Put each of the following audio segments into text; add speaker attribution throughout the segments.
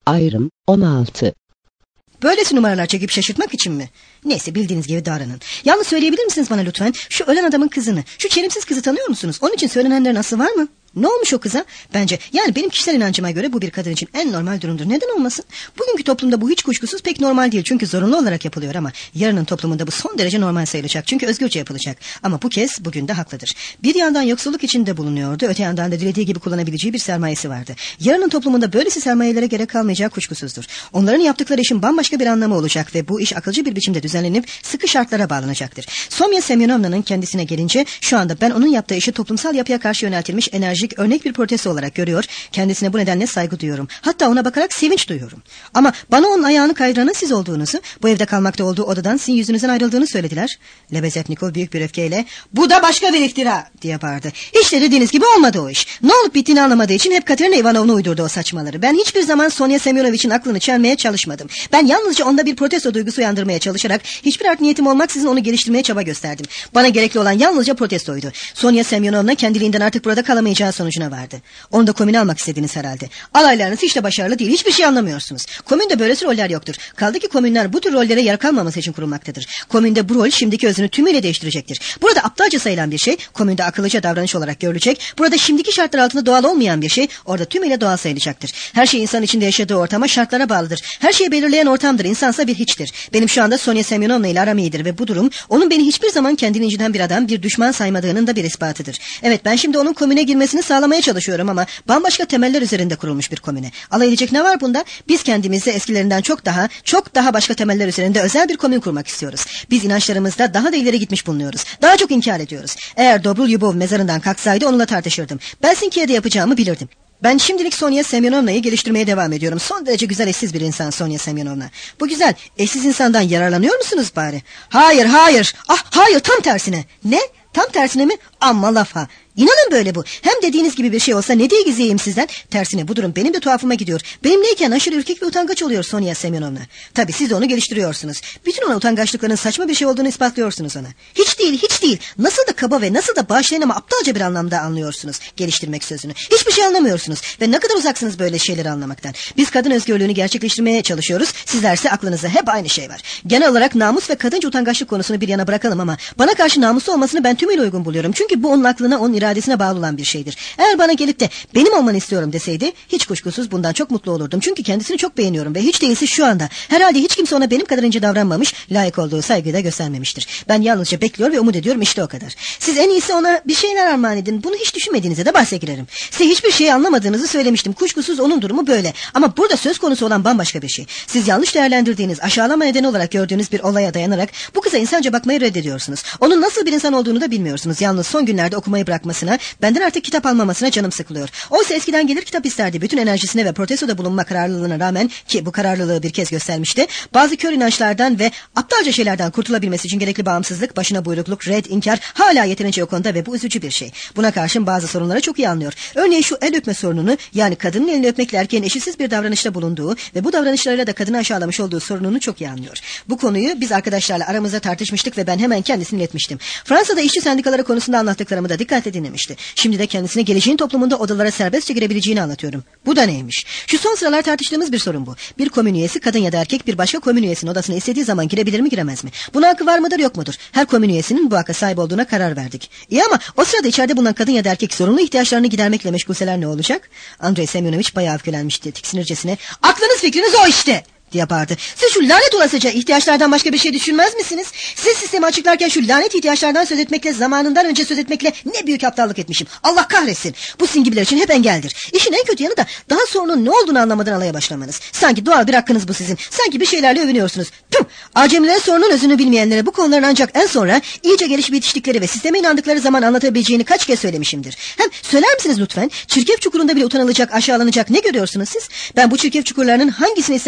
Speaker 1: Ayrım 16.
Speaker 2: Böylesi numaralar çekip şaşırtmak için mi? Neyse, bildiğiniz gibi davranın. Yalnız söyleyebilir misiniz bana lütfen, şu ölen adamın kızını, şu çelimsiz kızı tanıyor musunuz? Onun için söylenenlerin aslı var mı? Ne olmuş o kıza? Bence, yani benim kişisel inancıma göre bu bir kadın için en normal durumdur. Neden olmasın? Bugünkü toplumda bu hiç kuşkusuz pek normal değil. Çünkü zorunlu olarak yapılıyor ama yarının toplumunda bu son derece normal sayılacak. Çünkü özgürce yapılacak. Ama bu kez bugün de haklıdır. Bir yandan yoksulluk içinde bulunuyordu. Öte yandan da dilediği gibi kullanabileceği bir sermayesi vardı. Yarının toplumunda böylesi sermayelere gerek kalmayacağı kuşkusuzdur. Onların yaptıkları işin bambaşka bir anlamı olacak ve bu iş akılcı bir biçimde düzenlenip sıkı şartlara bağlanacaktır. Somya Semyonovna'nın kendisine gelince, şu anda ben onun yaptığı işi toplumsal yapıya karşı yöneltilmiş enerjik, örnek bir protesto olarak görüyor. Kendisine bu nedenle saygı duyuyorum. Hatta ona bakarak sevinç duyuyorum. Ama bana onun ayağını kaydıranın siz olduğunuzu, bu evde kalmakta olduğu odadan sizin yüzünüzden ayrıldığını söylediler. Lebezetnikov büyük bir öfkeyle, "Bu da başka bir iftira!" diye bağırdı. "Hiç de dediğiniz gibi olmadı o iş. Ne olup bittiğini anlamadığı için hep Katerina Ivanovna uydurdu o saçmaları. Ben hiçbir zaman Sonya Semyonovich'in aklını çelmeye çalışmadım. Ben yalnızca onda bir protesto duygusu uyandırmaya çalışarak, hiçbir art niyetim olmaksızın onu geliştirmeye çaba gösterdim. Bana gerekli olan yalnızca protestoydu. Sonya Semyonovna kendiliğinden artık burada kalamayacağı sonucuna vardı. Onu da komüne almak istediniz herhalde. Alaylarınız hiç de başarılı değil. Hiçbir şey anlamıyorsunuz. Komünde böylesi roller yoktur. Kaldı ki komünler bu tür rollere yer kalmaması için kurulmaktadır. Komünde bu rol şimdiki özünü tümüyle değiştirecektir. Burada aptalca sayılan bir şey komünde akıllıca davranış olarak görülecek. Burada şimdiki şartlar altında doğal olmayan bir şey orada tümüyle doğal sayılacaktır. Her şey insan içinde yaşadığı ortama, şartlara bağlıdır. Her şeyi belirleyen ortamdır. İnsansa bir hiçtir. Benim şu anda Sonya Semyonovna ile aram iyidir ve bu durum onun beni hiçbir zaman kendini inciten bir adam, bir düşman saymadığının da bir ispatıdır. Evet, ben şimdi onun komüne girmesini sağlamaya çalışıyorum ama bambaşka temeller üzerinde kurulmuş bir komüne. Alay edecek ne var bunda? Biz kendimizi eskilerinden çok daha başka temeller üzerinde özel bir komün kurmak istiyoruz. Biz inançlarımızda daha da ileri gitmiş bulunuyoruz. Daha çok inkar ediyoruz. Eğer Dobrul Yubov mezarından kalksaydı onunla tartışırdım. Belsinki'ye de yapacağımı bilirdim. Ben şimdilik Sonya Semyonovna'yı geliştirmeye devam ediyorum. Son derece güzel, eşsiz bir insan Sonya Semyonovna. Bu güzel, eşsiz insandan yararlanıyor musunuz bari? Hayır. Hayır, tam tersine. Ne? Tam tersine mi? Amma laf ha. İnanın böyle bu. Hem dediğiniz gibi bir şey olsa ne diye gizleyeyim sizden? Tersine bu durum benim de tuhafıma gidiyor. Benimleyken aşırı ürkek ve utangaç oluyor Sonya Semyonovna. Tabii siz de onu geliştiriyorsunuz. Bütün ona utangaçlıkların saçma bir şey olduğunu ispatlıyorsunuz ona. Hiç değil. Nasıl da kaba ve nasıl da bağışlayan ama aptalca bir anlamda anlıyorsunuz geliştirmek sözünü. Hiçbir şey anlamıyorsunuz ve ne kadar uzaksınız böyle şeyleri anlamaktan. Biz kadın özgürlüğünü gerçekleştirmeye çalışıyoruz. Sizlerse aklınızda hep aynı şey var. Genel olarak namus ve kadınca utangaçlık konusunu bir yana bırakalım ama bana karşı namuslu olmasını ben tümüyle uygun buluyorum. Çünkü bu onun aklına, onun iradesine bağlı olan bir şeydir. Eğer bana gelip de benim olmanı istiyorum deseydi, hiç kuşkusuz bundan çok mutlu olurdum. Çünkü kendisini çok beğeniyorum ve hiç değilse şu anda herhalde hiç kimse ona benim kadar ince davranmamış, layık olduğu saygıyı da göstermemiştir. Ben yalnızca bekliyor ve umut ediyorum, işte o kadar. Siz en iyisi ona bir şeyler armağan edin. Bunu hiç düşünmediğinize de bahse girerim. Size hiçbir şeyi anlamadığınızı söylemiştim. Kuşkusuz onun durumu böyle. Ama burada söz konusu olan bambaşka bir şey. Siz yanlış değerlendirdiğiniz, aşağılama nedeni olarak gördüğünüz bir olaya dayanarak bu kıza insanca bakmayı reddediyorsunuz. Onun nasıl bir insan olduğunu da bilmiyorsunuz. Yalnız son günlerde okumayı bırakmasına, benden artık kitap almamasına canım sıkılıyor. Oysa eskiden gelir kitap isterdi. Bütün enerjisine ve protestoda bulunma kararlılığına rağmen, ki bu kararlılığı bir kez göstermişti, bazı kör inançlardan ve aptalca şeylerden kurtulabilmesi için gerekli bağımsızlık, başına buyrukluk, red, inkar hala yeterince yok onda ve bu üzücü bir şey. Buna karşın bazı sorunları çok iyi anlıyor. Örneğin şu el öpme sorununu, yani kadının elini öpmekle erkeğin eşitsiz bir davranışta bulunduğu ve bu davranışlarıyla da kadını aşağılamış olduğu sorununu çok iyi anlıyor. Bu konuyu biz arkadaşlarla aramızda tartışmıştık ve ben hemen kendisini iletmiştim. Fransa'da işçi sendikaları konusunda anlattıklarımı da dikkatle dinlemişti. Şimdi de kendisine geleceğin toplumunda odalara serbestçe girebileceğini anlatıyorum. Bu da neymiş? Şu son sıralar tartıştığımız bir sorun bu. Bir komün üyesi, kadın ya da erkek, bir başka komün üyesinin odasına istediği zaman girebilir mi, giremez mi? Buna hakkı var mıdır, yok mudur? Her komün üyesinin bu hakka sahip olduğuna karar verdik. İyi ama o sırada içeride bulunan kadın ya da erkek zorunlu ihtiyaçlarını gidermekle meşgulseler ne olacak? Andrei Semyonovich bayağı öfkelenmişti, tiksinircesine. Aklınız fikriniz o işte diye bağırdı. Siz şu lanet olasıca ihtiyaçlardan başka bir şey düşünmez misiniz? Siz sistemi açıklarken şu lanet ihtiyaçlardan söz etmekle, zamanından önce söz etmekle ne büyük aptallık etmişim. Allah kahretsin. Bu sizin gibiler için hep engeldir. İşin en kötü yanı da daha sorunun ne olduğunu anlamadan alaya başlamanız. Sanki doğal bir hakkınız bu sizin. Sanki bir şeylerle övünüyorsunuz. Tüm acemilerin sorunun özünü bilmeyenlere bu konuların ancak en sonra iyice gelişip yetiştikleri ve sisteme inandıkları zaman anlatabileceğini kaç kez söylemişimdir. Hem söyler misiniz lütfen? Çirkef çukurunda bile utanılacak, aşağılanacak ne görüyorsunuz siz? Ben bu çirkef çukurlarının hangisini isterseniz temizlerim.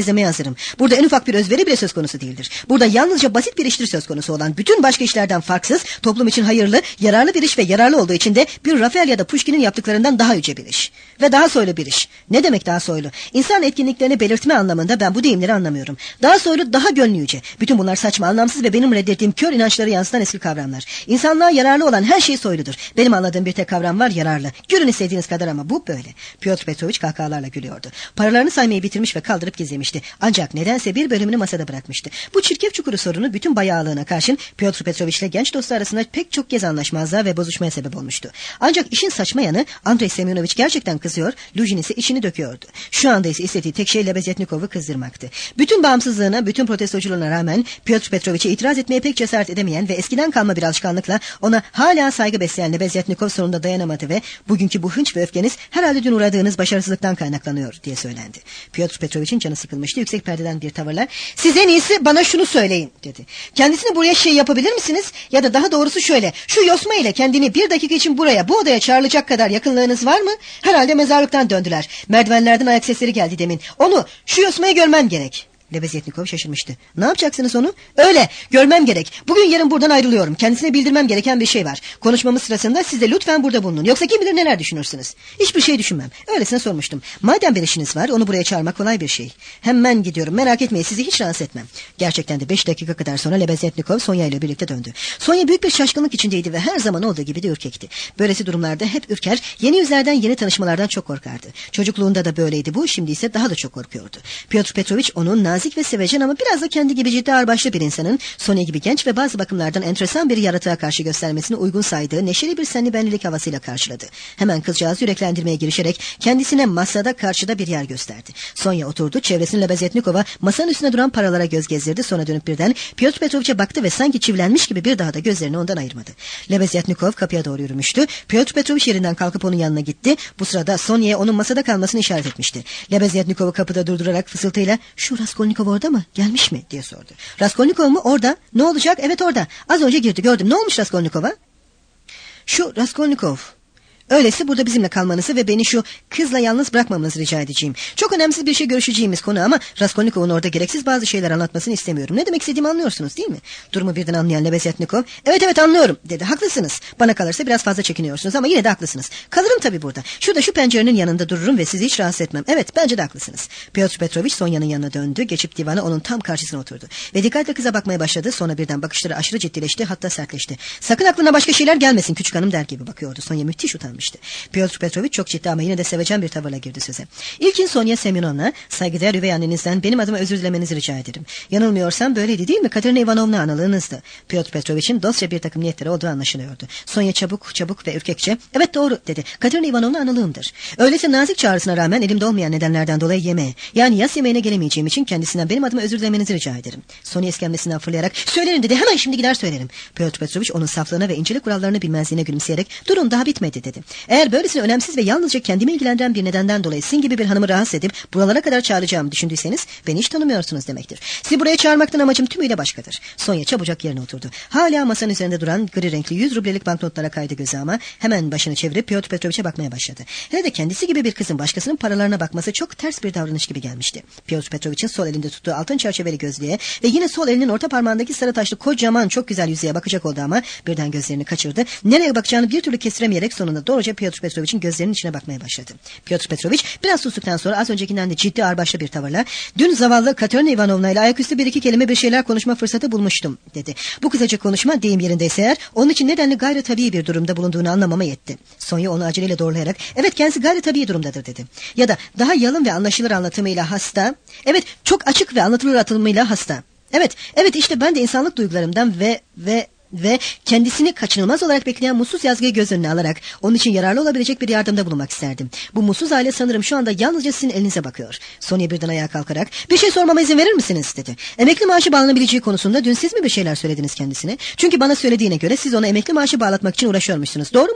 Speaker 2: izlemeye hazırım. Burada en ufak bir özveri bile söz konusu değildir. Burada yalnızca basit bir iştir söz konusu olan, bütün başka işlerden farksız, toplum için hayırlı, yararlı bir iş ve yararlı olduğu için de bir Rafael ya da Pushkin'in yaptıklarından daha yüce bir iş. Ve daha soylu bir iş. Ne demek daha soylu? İnsan etkinliklerini belirtme anlamında ben bu deyimleri anlamıyorum. Daha soylu, daha gönlü yüce. Bütün bunlar saçma, anlamsız ve benim reddettiğim kör inançları yansıtan eski kavramlar. İnsanlığa yararlı olan her şey soyludur. Benim anladığım bir tek kavram var, yararlı. Gülün istediğiniz kadar ama bu böyle. Piotr Petrovich kahkahalarla gülüyordu. Paralarını saymayı bitirmiş ve kaldırıp gizlemişti. Ancak nedense bir bölümünü masada bırakmıştı. Bu çirkef çukuru sorunu bütün bayağılığına karşın Piotr Petrovich ile genç dostu arasında pek çok kez anlaşmazlığa ve bozuşmaya sebep olmuştu. Ancak işin saçma yanı, Andrei Semyonovich gerçekten kızıyor, Lujin ise içini döküyordu. Şu anda ise istediği tek şey Lebezetnikov'u kızdırmaktı. Bütün bağımsızlığına, bütün protestoculuğuna rağmen Piotr Petrovich'e itiraz etmeye pek cesaret edemeyen ve eskiden kalma bir alışkanlıkla ona hala saygı besleyen Lebezetnikov sonunda dayanamadı ve bugünkü bu hınç ve öfkeniz herhalde dün uğradığınız başarısızlıktan kaynaklanıyor diye söylendi. Piotr Petrovich'in canı sıkılmıştı. Yüksek perdeden bir tavırla "Siz en iyisi bana şunu söyleyin" dedi. "Kendisini buraya yapabilir misiniz? Ya da daha doğrusu şöyle, şu yosma ile kendini bir dakika için buraya, bu odaya çağrılacak kadar yakınlığınız var mı? Herhalde mezarlıktan döndüler. Merdivenlerden ayak sesleri geldi demin. Onu, şu yosmayı görmem gerek." Lebezetnikov şaşırmıştı. "Ne yapacaksınız onu?" "Öyle, görmem gerek. Bugün yarın buradan ayrılıyorum. Kendisine bildirmem gereken bir şey var. Konuşmamız sırasında siz de lütfen burada bulunun. Yoksa kim bilir neler düşünürsünüz." "Hiçbir şey düşünmem. Öylesine sormuştum. Madem bir işiniz var, onu buraya çağırmak kolay bir şey. Hemen gidiyorum. Merak etmeyin, sizi hiç rahatsız etmem." Gerçekten de 5 dakika kadar sonra Lebezetnikov Sonya ile birlikte döndü. Sonya büyük bir şaşkınlık içindeydi ve her zaman olduğu gibi de ürkekti. Böylesi durumlarda hep ürker, yeni yüzlerden, yeni tanışmalardan çok korkardı. Çocukluğunda da böyleydi bu, şimdi ise daha da çok korkuyordu. Piotr Petrovich onun nazik ve sevecen ama biraz da kendi gibi ciddi ağırbaşlı bir insanın Sonya gibi genç ve bazı bakımlardan enteresan bir yaratığa karşı göstermesini uygun saydığı neşeli bir senli benlilik havasıyla karşıladı. Hemen kızcağızı yüreklendirmeye girişerek kendisine masada karşıda bir yer gösterdi. Sonya oturdu, çevresini Lebezetnikov'a, masanın üstüne duran paralara göz gezdirdi, sonra dönüp birden Piotr Petrovich'e baktı ve sanki çivilenmiş gibi bir daha da gözlerini ondan ayırmadı. Lebezetnikov kapıya doğru yürümüştü. Piotr Petrovich yerinden kalkıp onun yanına gitti. Bu sırada Sonya'ya onun masada kalmasını işaret etmişti. Lebezetnikov'u kapıda durdurarak fısıltıyla "Şu Raskolnikov orada mı? Gelmiş mi?" diye sordu. "Raskolnikov mu? Orada. Ne olacak? Evet orada. Az önce girdi, gördüm. Ne olmuş Raskolnikov'a?" "Şu Raskolnikov. Öyleyse burada bizimle kalmanızı ve beni şu kızla yalnız bırakmamanızı rica edeceğim. Çok önemsiz bir şey görüşeceğimiz konu ama Raskolnikov'un orada gereksiz bazı şeyler anlatmasını istemiyorum. Ne demek istediğimi anlıyorsunuz değil mi?" Durumu birden anlayan Lebezetnikov, evet anlıyorum" dedi. "Haklısınız. Bana kalırsa biraz fazla çekiniyorsunuz ama yine de haklısınız. Kalırım tabii burada. Şurada şu pencerenin yanında dururum ve sizi hiç rahatsız etmem. Evet, bence de haklısınız." Piotr Petrovich Sonya'nın yanına döndü. Geçip divana onun tam karşısına oturdu. Ve dikkatle kıza bakmaya başladı. Sonra birden bakışları aşırı ciddileşti, hatta sertleşti. "Sakın aklına başka şeyler gelmesin küçük hanım" der gibi bakıyordu. Sonya müthiş utanmıştı. Piotr Petrovich çok ciddi ama yine de sevecen bir tavırla girdi söze. "İlkin Sonya Semyonovna, saygıdeğer üvey annenizden benim adıma özür dilemenizi rica ederim. Yanılmıyorsam böyleydi değil mi? Katerina Ivanovna analığınızdı." Piotr Petrovich'in dostça bir takım niyetleri olduğu anlaşılıyordu. Sonya çabuk ve ürkekçe "Evet doğru" dedi. "Katerina Ivanovna analığımdır. Öyleyse nazik çağrısına rağmen elimde olmayan nedenlerden dolayı yemeğe, yani yas yemeğine gelemeyeceğim için kendisinden benim adıma özür dilemenizi rica ederim." Sonya iskemlesinden fırlayarak "Söylerim" dedi. "Hemen şimdi gider söylerim." Piotr Petrovich onun saflığına ve incelik kurallarını bilmezliğine gülümseyerek "Durun, daha bitmedi" dedi. "Eğer böylesine önemsiz ve yalnızca kendimi ilgilendiren bir nedenden dolayı sizin gibi bir hanımı rahatsız edip buralara kadar çağıracağımı düşündüyseniz beni hiç tanımıyorsunuz demektir. Sizi buraya çağırmaktan amacım tümüyle başkadır." Sonya çabucak yerine oturdu. Hala masanın üzerinde duran gri renkli 100 rublelik banknotlara kaydı gözü ama hemen başını çevirip Piotr Petrovich'e bakmaya başladı. Hele de kendisi gibi bir kızın başkasının paralarına bakması çok ters bir davranış gibi gelmişti. Piotr Petrovich'in sol elinde tuttuğu altın çerçeveli gözlüğe ve yine sol elinin orta parmağındaki sarı taşlı kocaman çok güzel yüzüğe bakacak oldu ama birden gözlerini kaçırdı. Nereye bakacağını bir türlü kestiremeyerek sonunda doğruca Piotr Petrovich'in gözlerinin içine bakmaya başladı. Piotr Petrovich biraz sustuktan sonra az öncekinden de ciddi ağırbaşlı bir tavırla "Dün zavallı Katerina Ivanovna ile ayaküstü bir iki kelime bir şeyler konuşma fırsatı bulmuştum" dedi. Bu kısacık konuşma, deyim yerindeyse eğer, onun için nedenli gayri tabii bir durumda bulunduğunu anlamama yetti. Sonya onu aceleyle doğrulayarak "Evet, kendisi gayri tabii durumdadır" dedi. Ya da daha yalın ve anlaşılır anlatımıyla hasta. Evet, çok açık ve anlatılır anlatımıyla hasta. Evet işte ben de insanlık duygularımdan ve kendisini kaçınılmaz olarak bekleyen mutsuz yazgıyı göz önüne alarak onun için yararlı olabilecek bir yardımda bulunmak isterdim. Bu mutsuz aile sanırım şu anda yalnızca sizin elinize bakıyor. Sonya birden ayağa kalkarak "Bir şey sormama izin verir misiniz?" dedi. "Emekli maaşı bağlanabileceği konusunda dün siz mi bir şeyler söylediniz kendisine? Çünkü bana söylediğine göre siz ona emekli maaşı bağlatmak için uğraşıyormuşsunuz. Doğru mu bu?"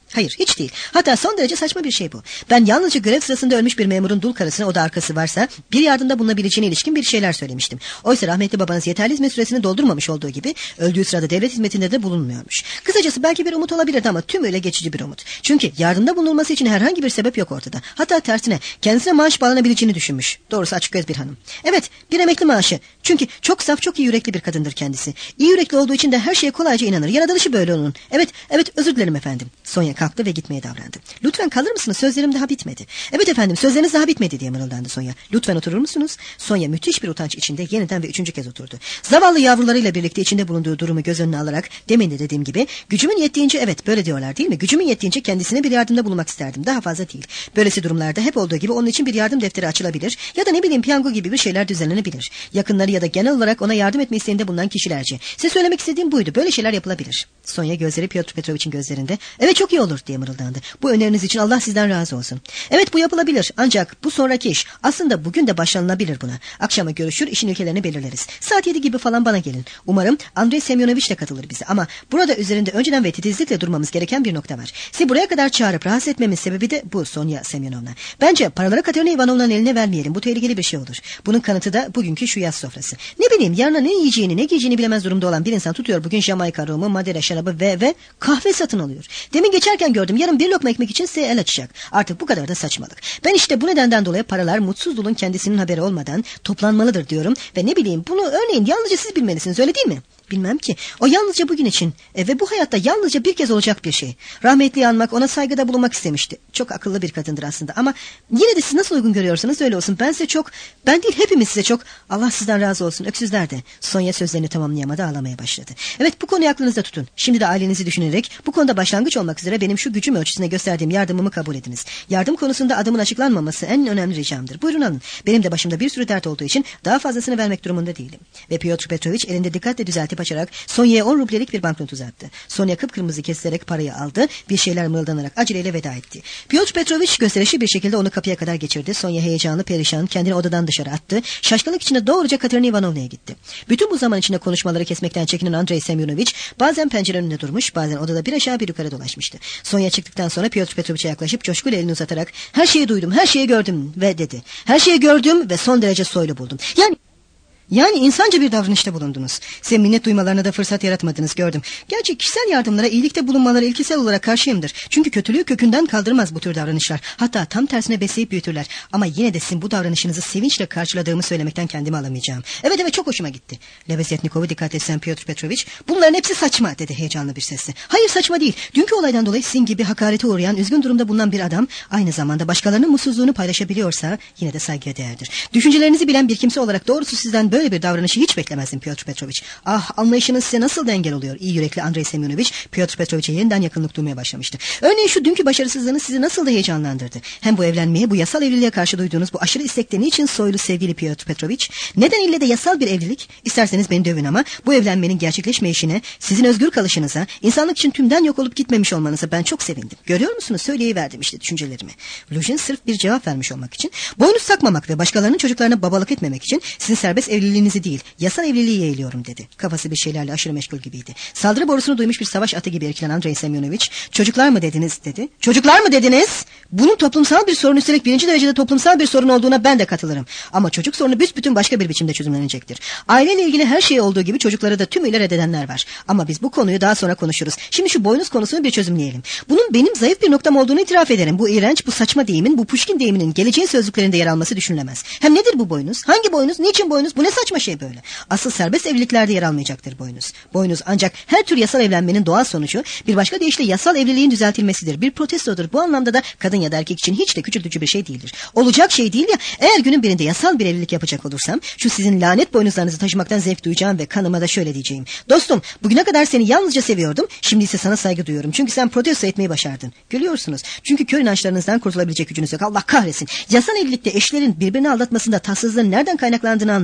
Speaker 2: Hayır, hiç değil. Hatta son derece saçma bir şey bu. Ben yalnızca görev sırasında ölmüş bir memurun dul karısına, o da arkası varsa, bir yardımda bulunabileceğine ilişkin bir şeyler söylemiştim. Oysa rahmetli babanız yeterli hizmet süresini doldurmamış olduğu gibi öldüğü sırada devlet hizmetinde de bulunmuyormuş. Kısacası belki bir umut olabilirdi ama tümüyle geçici bir umut. Çünkü yardımda bulunulması için herhangi bir sebep yok ortada. Hatta tersine kendisine maaş bağlanabileceğini düşünmüş. Doğrusu açık göz bir hanım. Evet, bir emekli maaşı. Çünkü çok saf, çok iyi yürekli bir kadındır kendisi. İyi yürekli olduğu için de her şeye kolayca inanır. Yaratılışı böyle onun. Evet, özür dilerim efendim. Sonya kalktı ve gitmeye davrandı. Lütfen kalır mısınız? Sözlerim daha bitmedi. Evet efendim, sözleriniz daha bitmedi diye mırıldandı Sonya. Lütfen oturur musunuz? Sonya müthiş bir utanç içinde yeniden ve üçüncü kez oturdu. Zavallı yavrularıyla birlikte içinde bulunduğu durumu göz önüne alarak, demin de dediğim gibi, gücümün yettiğince, evet böyle diyorlar değil mi? Gücümün yettiğince kendisine bir yardımda bulunmak isterdim. Daha fazla değil. Böylesi durumlarda hep olduğu gibi onun için bir yardım defteri açılabilir ya da ne bileyim piyango gibi bir şeyler düzenlenebilir. Yakınları ya da genel olarak ona yardım etme isteğinde bulunan kişilerce. Size söylemek istediğim buydu. Böyle şeyler yapılabilir. Sonya gözleri Pyotr Petrovich'in gözlerinde. Evet, çok iyi olur diye mırıldandı. Bu öneriniz için Allah sizden razı olsun. Evet, bu yapılabilir. Ancak bu sonraki iş. Aslında bugün de başlanılabilir buna. Akşama görüşür, işin ülkelerini belirleriz. Saat 7 gibi falan bana gelin. Umarım Andrei Semyonovich de katılır bize. Ama burada üzerinde önceden ve titizlikle durmamız gereken bir nokta var. Sizi buraya kadar çağırıp rahatsız etmemin sebebi de bu Sonya Semyonovna. Bence paraları Katerina Ivanovna'nın eline vermeyelim. Bu tehlikeli bir şey olur. Bunun kanıtı da bugünkü şu yaz sofrası. Ne bileyim, yarına ne yiyeceğini ne giyeceğini bilemez durumda olan bir insan tutuyor bugün Jamaika romu, Madera şarabı ve kahve satın alıyor. Demin geçerken gördüm, yarın bir lokma ekmek için size el açacak. Artık bu kadar da saçmalık. Ben işte bu nedenden dolayı paralar mutsuz dulun kendisinin haberi olmadan toplanmalıdır diyorum ve ne bileyim, bunu örneğin yalnızca siz bilmelisiniz, öyle değil mi? Bilmem ki. O yalnızca bugün için ve bu hayatta yalnızca bir kez olacak bir şey. Rahmetliyi anmak, ona saygıda bulunmak istemişti. Çok akıllı bir kadındır aslında ama yine de siz nasıl uygun görüyorsanız öyle olsun. Ben değil hepimiz size çok, Allah sizden razı olsun. Öksüzler de. Sonya sözlerini tamamlayamadı, ağlamaya başladı. Evet, bu konuyu aklınızda tutun. Şimdi de ailenizi düşünerek bu konuda başlangıç olmak üzere benim şu gücüm ölçüsüne gösterdiğim yardımımı kabul ediniz. Yardım konusunda adımın açıklanmaması en önemli ricamdır. Buyurun alın. Benim de başımda bir sürü dert olduğu için daha fazlasını vermek durumunda değilim. Ve Pyotr Petrovich elinde dikkatle düzeltip açarak Sonya'ya 10 rublelik bir banknot uzattı. Sonya kıpkırmızı kesilerek parayı aldı, bir şeyler mırıldanarak aceleyle veda etti. Pyotr Petrovich gösterişli bir şekilde onu kapıya kadar geçirdi. Sonya heyecanlı, perişan, kendini odadan dışarı attı. Şaşkınlık içinde doğruca Katerina Ivanovna'ya gitti. Bütün bu zaman içinde konuşmaları kesmekten çekinen Andrei Semyonovich bazen pencere önünde durmuş, bazen odada bir aşağı bir yukarı dolaşmıştı. Sonya çıktıktan sonra Pyotr Petrovich'e yaklaşıp coşkuyla elini uzatarak "Her şeyi duydum, her şeyi gördüm" ve dedi. "Her şeyi gördüm ve son derece soylu buldum." Yani insanca bir davranışta bulundunuz. Size minnet duymalarına da fırsat yaratmadınız, gördüm. Gerçi kişisel yardımlara iyilikte bulunmaları ilkesel olarak karşıyımdır. Çünkü kötülüğü kökünden kaldırmaz bu tür davranışlar. Hatta tam tersine besleyip büyütürler. Ama yine de sizin bu davranışınızı sevinçle karşıladığımı söylemekten kendimi alamayacağım. Evet, çok hoşuma gitti. Lebezetnikov'u dikkat etsen Pyotr Petrovich, bunların hepsi saçma dedi heyecanlı bir sesle. Hayır, saçma değil. Dünkü olaydan dolayı sizin gibi hakarete uğrayan, üzgün durumda bulunan bir adam aynı zamanda başkalarının mutsuzluğunu paylaşabiliyorsa yine de saygıya değerdir. Düşüncelerinizi bilen bir kimse olarak doğrusu sizden böyle bir davranışı hiç beklemezdim Pyotr Petrovich. Ah, anlayışınız size nasıl da engel oluyor. İyi yürekli Andrei Semyonovich Pyotr Petrovich'e yeniden yakınlık duymaya başlamıştı. Örneğin şu dünkü başarısızlığınız sizi nasıl da heyecanlandırdı. Hem bu evlenmeye, bu yasal evliliğe karşı duyduğunuz bu aşırı istekte niçin soylu sevgili Pyotr Petrovich? Neden ille de yasal bir evlilik? İsterseniz beni dövün ama bu evlenmenin gerçekleşmeyişine, sizin özgür kalışınıza, insanlık için tümden yok olup gitmemiş olmanıza ben çok sevindim. Görüyor musunuz? Söyleyiverdim işte düşüncelerimi. Lujin sırf bir cevap vermiş olmak için, boynuz takmamak ve başkalarının çocuklarına babalık etmemek için sizin serbest evliliğinizi değil, yasal evliliği yeğliyorum dedi. Kafası bir şeylerle aşırı meşgul gibiydi. Saldırı borusunu duymuş bir savaş atı gibi erkilen Andrei Semyonovich, çocuklar mı dediniz dedi. Çocuklar mı dediniz? Bunun toplumsal bir sorun, üstelik birinci derecede toplumsal bir sorun olduğuna ben de katılırım. Ama çocuk sorunu büsbütün başka bir biçimde çözümlenecektir. Aileyle ilgili her şey olduğu gibi çocukları da tümüyle reddedenler var. Ama biz bu konuyu daha sonra konuşuruz. Şimdi şu boynuz konusunu bir çözümleyelim. Bunun benim zayıf bir noktam olduğunu itiraf ederim. Bu iğrenç, bu saçma deyimin, bu Pushkin deyiminin geleceğin sözlüklerinde yer alması düşünülemez. Hem nedir bu boynuz? Hangi boynuz? Niçin boynuz? Bu ne saçma şey böyle? Asıl serbest evliliklerde yer almayacaktır boynuz. Boynuz ancak her tür yasal evlenmenin doğal sonucu, bir başka deyişle yasal evliliğin düzeltilmesidir. Bir protestodur. Bu anlamda da kadın ya da erkek için hiç de küçültücü bir şey değildir. Olacak şey değil ya, eğer günün birinde yasal bir evlilik yapacak olursam, şu sizin lanet boynuzlarınızı taşımaktan zevk duyacağım ve kanıma da şöyle diyeceğim. Dostum, bugüne kadar seni yalnızca seviyordum, şimdi ise sana saygı duyuyorum. Çünkü sen protesto etmeyi başardın. Gülüyorsunuz. Çünkü kör inançlarınızdan kurtulabilecek gücünüz yok. Allah kahretsin. Yasal evlilikte eşlerin birbirini aldatmasında tatsızlığın nereden kaynaklandığını anlıyorum.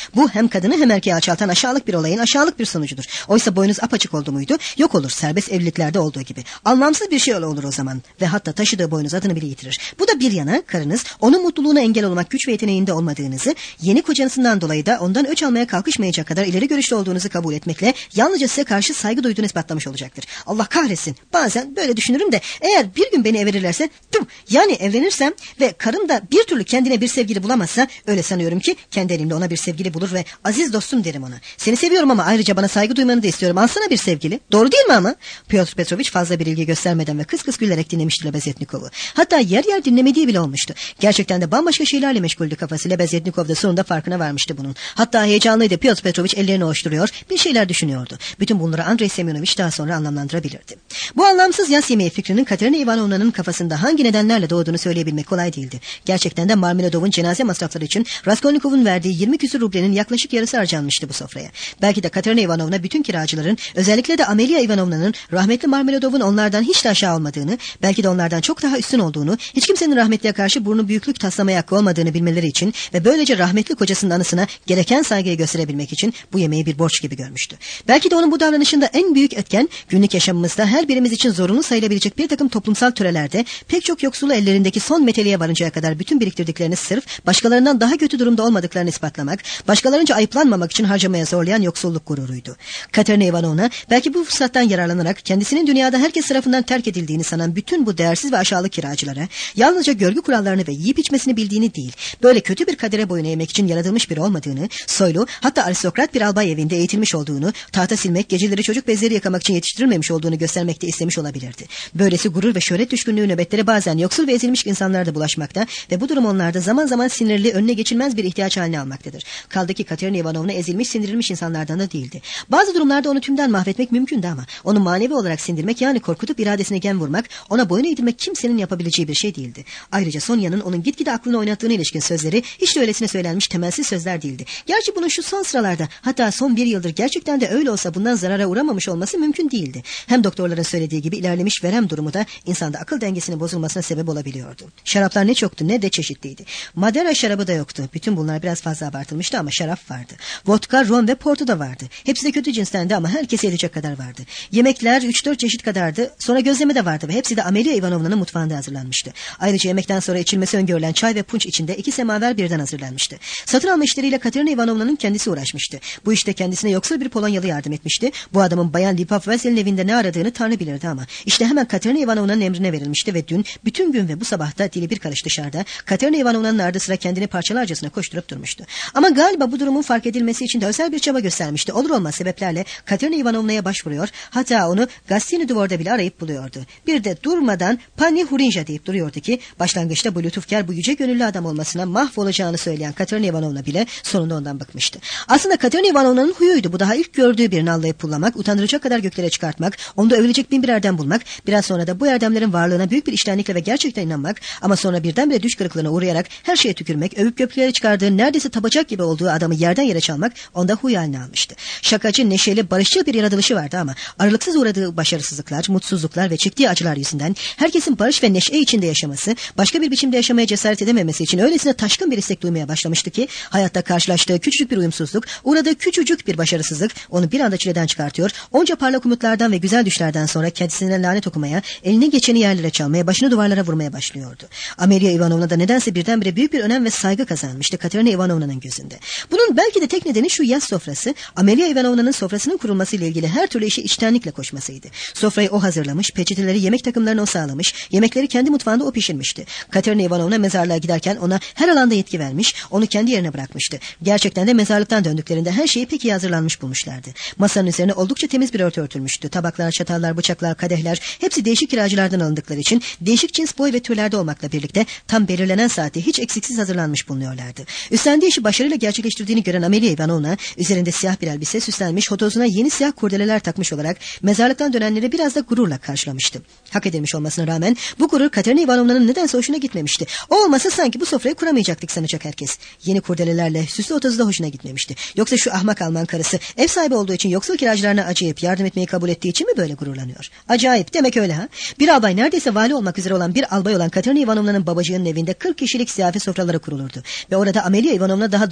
Speaker 2: Bu hem kadını hem erkeği alçaltan aşağılık bir olayın aşağılık bir sonucudur. Oysa boynuz apaçık oldu muydu yok olur, serbest evliliklerde olduğu gibi. Anlamsız bir şey olur o zaman ve hatta taşıdığı boynuz adını bile yitirir. Bu da bir yana karınız onun mutluluğuna engel olmak güç ve yeteneğinde olmadığınızı, yeni kocanızdan dolayı da ondan öç almaya kalkışmayacak kadar ileri görüşlü olduğunuzu kabul etmekle yalnızca size karşı saygı duyduğunu ispatlamış olacaktır. Allah kahretsin, bazen böyle düşünürüm de eğer bir gün beni everirlerse, yani evlenirsem ve karım da bir türlü kendine bir sevgili bulamazsa, öyle sanıyorum ki kendi elimle ona bir sevgili bulur ve aziz dostum derim ona. Seni seviyorum ama ayrıca bana saygı duymanı da istiyorum. Alsana bir sevgili. Doğru değil mi ama? Piotr Petrovich fazla bir ilgi göstermeden ve kıs kıs gülerek dinlemişti Lebezetnikov'u. Hatta yer yer dinlemediği bile olmuştu. Gerçekten de bambaşka şeylerle meşguldü kafası. Lebezetnikov da sonunda farkına varmıştı bunun. Hatta heyecanlıydı. Piotr Petrovich ellerini ovuşturuyor, bir şeyler düşünüyordu. Bütün bunları Andrei Semyonovich daha sonra anlamlandırabilirdi. Bu anlamsız yas yemeği fikrinin Katerina Ivanovna'nın kafasında hangi nedenlerle doğduğunu söyleyebilmek kolay değildi. Gerçekten de Marmeladov'un cenaze masrafları için Raskolnikov'un verdiği 20 küsur rublenin yaklaşık yarısı harcanmıştı bu sofraya. Belki de Katerina Ivanovna bütün kiracıların, özellikle de Amelia Ivanovna'nın rahmetli Marmeladov'un onlardan hiç de aşağı olmadığını, belki de onlardan çok daha üstün olduğunu, hiç kimsenin rahmetliye karşı burnu büyüklük taslamaya hakkı olmadığını bilmeleri için ve böylece rahmetli kocasının anısına gereken saygıyı gösterebilmek için bu yemeği bir borç gibi görmüştü. Belki de onun bu davranışında en büyük etken, günlük yaşamımızda her birimiz için zorunlu sayılabilecek bir takım toplumsal törelerde pek çok yoksulu ellerindeki son meteliğe varıncaya kadar bütün biriktirdiklerini sırf başkalarından daha kötü durumda olmadıklarını ispatlamak, başkalarınca ayıplanmamak için harcamaya zorlayan yoksulluk gururuydu. Katerina Ivanovna belki bu fırsattan yararlanarak kendisinin dünyada herkes tarafından terk edildiğini sanan bütün bu değersiz ve aşağılık kiracılara yalnızca görgü kurallarını ve yiyip içmesini bildiğini değil, böyle kötü bir kadere boyun eğmek için yaratılmış biri olmadığını, soylu hatta aristokrat bir albay evinde eğitilmiş olduğunu, tahta silmek, geceleri çocuk bezleri yıkamak için yetiştirilmemiş olduğunu göstermekte istemiş olabilirdi. Böylesi gurur ve şöhret düşkünlüğü nöbetleri bazen yoksul ve ezilmiş insanlarda bulaşmakta ve bu durum onlarda zaman zaman sinirli, önüne geçilmez bir ihtiyaç haline almaktadır. Kaldı ki Katerina Ivanovna ezilmiş, sindirilmiş insanlardan da değildi. Bazı durumlarda onu tümden mahvetmek mümkündü ama onu manevi olarak sindirmek, yani korkutup iradesine gem vurmak, ona boyun eğdirmek kimsenin yapabileceği bir şey değildi. Ayrıca Sonya'nın onun gitgide aklını oynattığına ilişkin sözleri hiç de öylesine söylenmiş temelsiz sözler değildi. Gerçi bunun şu son sıralarda, hatta son bir yıldır gerçekten de öyle olsa bundan zarara uğramamış olması mümkün değildi. Hem doktorların söylediği gibi ilerlemiş verem durumu da insanda akıl dengesinin bozulmasına sebep olabiliyordu. Şaraplar ne çoktu ne de çeşitliydi. Madera şarabı da yoktu. Bütün bunlar biraz fazla abartılmıştı ama şarap vardı. Vodka, rom ve porto da vardı. Hepsi de kötü cinstendi ama herkese yetecek kadar vardı. Yemekler 3-4 çeşit kadardı. Sonra gözleme de vardı ve hepsi de Amelia Ivanovna'nın mutfağında hazırlanmıştı. Ayrıca yemekten sonra içilmesi öngörülen çay ve punç içinde 2 semaver birden hazırlanmıştı. Satın alma işleriyle Katerina Ivanovna'nın kendisi uğraşmıştı. Bu işte kendisine yoksul bir Polonyalı yardım etmişti. Bu adamın Bayan Lipov Vesel'in evinde ne aradığını Tanrı bilirdi ama işte hemen Katerina Ivanovna'nın emrine verilmişti ve dün bütün gün ve bu sabahta dili bir karış dışarıda Katerina Ivanovna'nın ardı sıra kendini parçalarcasına koşturup durmuştu. Ama galiba bu durumun fark edilmesi için de özel bir çaba göstermişti. Olur olmaz sebeplerle Katerina Ivanovna'ya başvuruyor, hatta onu Gastini Dvor'da bile arayıp buluyordu. Bir de durmadan Pani Hurinja deyip duruyordu ki başlangıçta bu lütufkar, bu yüce gönüllü adam olmasına mahvolacağını söyleyen Katerina Ivanovna bile sonunda ondan bıkmıştı. Aslında Katerina Ivanovna'nın huyuydu bu, daha ilk gördüğü birini allayıp pullamak, utandıracak kadar göklere çıkartmak, onda övülecek bin bir erdem bulmak, biraz sonra da bu erdemlerin varlığına büyük bir içtenlikle ve gerçekten inanmak, ama sonra birdenbire düş kırıklığına uğrayarak her şeye tükürmek, övüp göklere çıkardığı, neredeyse tabacak gibi olduğu adamı yerden yere çalmak onda huy haline almıştı. Şakacı, neşeli, barışçıl bir yaratılışı vardı ama aralıksız uğradığı başarısızlıklar, mutsuzluklar ve çektiği acılar yüzünden herkesin barış ve neşe içinde yaşaması, başka bir biçimde yaşamaya cesaret edememesi için öylesine taşkın bir istek duymaya başlamıştı ki hayatta karşılaştığı küçücük bir uyumsuzluk, uğradığı küçücük bir başarısızlık onu bir anda çileden çıkartıyor. Onca parlak umutlardan ve güzel düşlerden sonra kendisine lanet okumaya, eline geçeni yerlere çalmaya, başını duvarlara vurmaya başlıyordu. Amelia Ivanovna da nedense birdenbire büyük bir önem ve saygı kazanmıştı Katerina Ivanovna'nın gözünde. Bunun belki de tek nedeni şu yaz sofrası, Amelia Ivanovna'nın sofrasının kurulmasıyla ilgili her türlü işi içtenlikle koşmasıydı. Sofrayı o hazırlamış, peçeteleri, yemek takımlarını o sağlamış, yemekleri kendi mutfağında o pişirmişti. Katerina Ivanovna mezarlığa giderken ona her alanda yetki vermiş, onu kendi yerine bırakmıştı. Gerçekten de mezarlıktan döndüklerinde her şeyi pek iyi hazırlanmış bulmuşlardı. Masanın üzerine oldukça temiz bir örtü örtülmüştü. Tabaklar, çatallar, bıçaklar, kadehler hepsi değişik kiracılardan alındıkları için değişik cins, boy ve türlerde olmakla birlikte tam belirlenen saati hiç eksiksiz hazırlanmış bulunuyorlardı. Üstlendiği işi başarıyla gerçekleştirdiğini gören Amelia Ivanovna üzerinde siyah bir elbise, süslenmiş, hotozuna yeni siyah kurdeleler takmış olarak mezarlıktan dönenleri biraz da gururla karşılamıştı. Hak edilmiş olmasına rağmen bu gurur Katerina Ivanovna'nın nedense hoşuna gitmemişti. O olmasa sanki bu sofrayı kuramayacaktık sanacak herkes. Yeni kurdelelerle süslü otozu da hoşuna gitmemişti. Yoksa şu ahmak Alman karısı ev sahibi olduğu için yoksul kiracılarına acıyıp yardım etmeyi kabul ettiği için mi böyle gururlanıyor? Acayip, demek öyle ha? Bir albay, neredeyse vali olmak üzere olan bir albay olan Katerina Ivanovna'nın babacığının evinde 40 kişilik ziyafet sofraları kurulurdu. Ve orada Amelia Ivanovna, daha doğrusu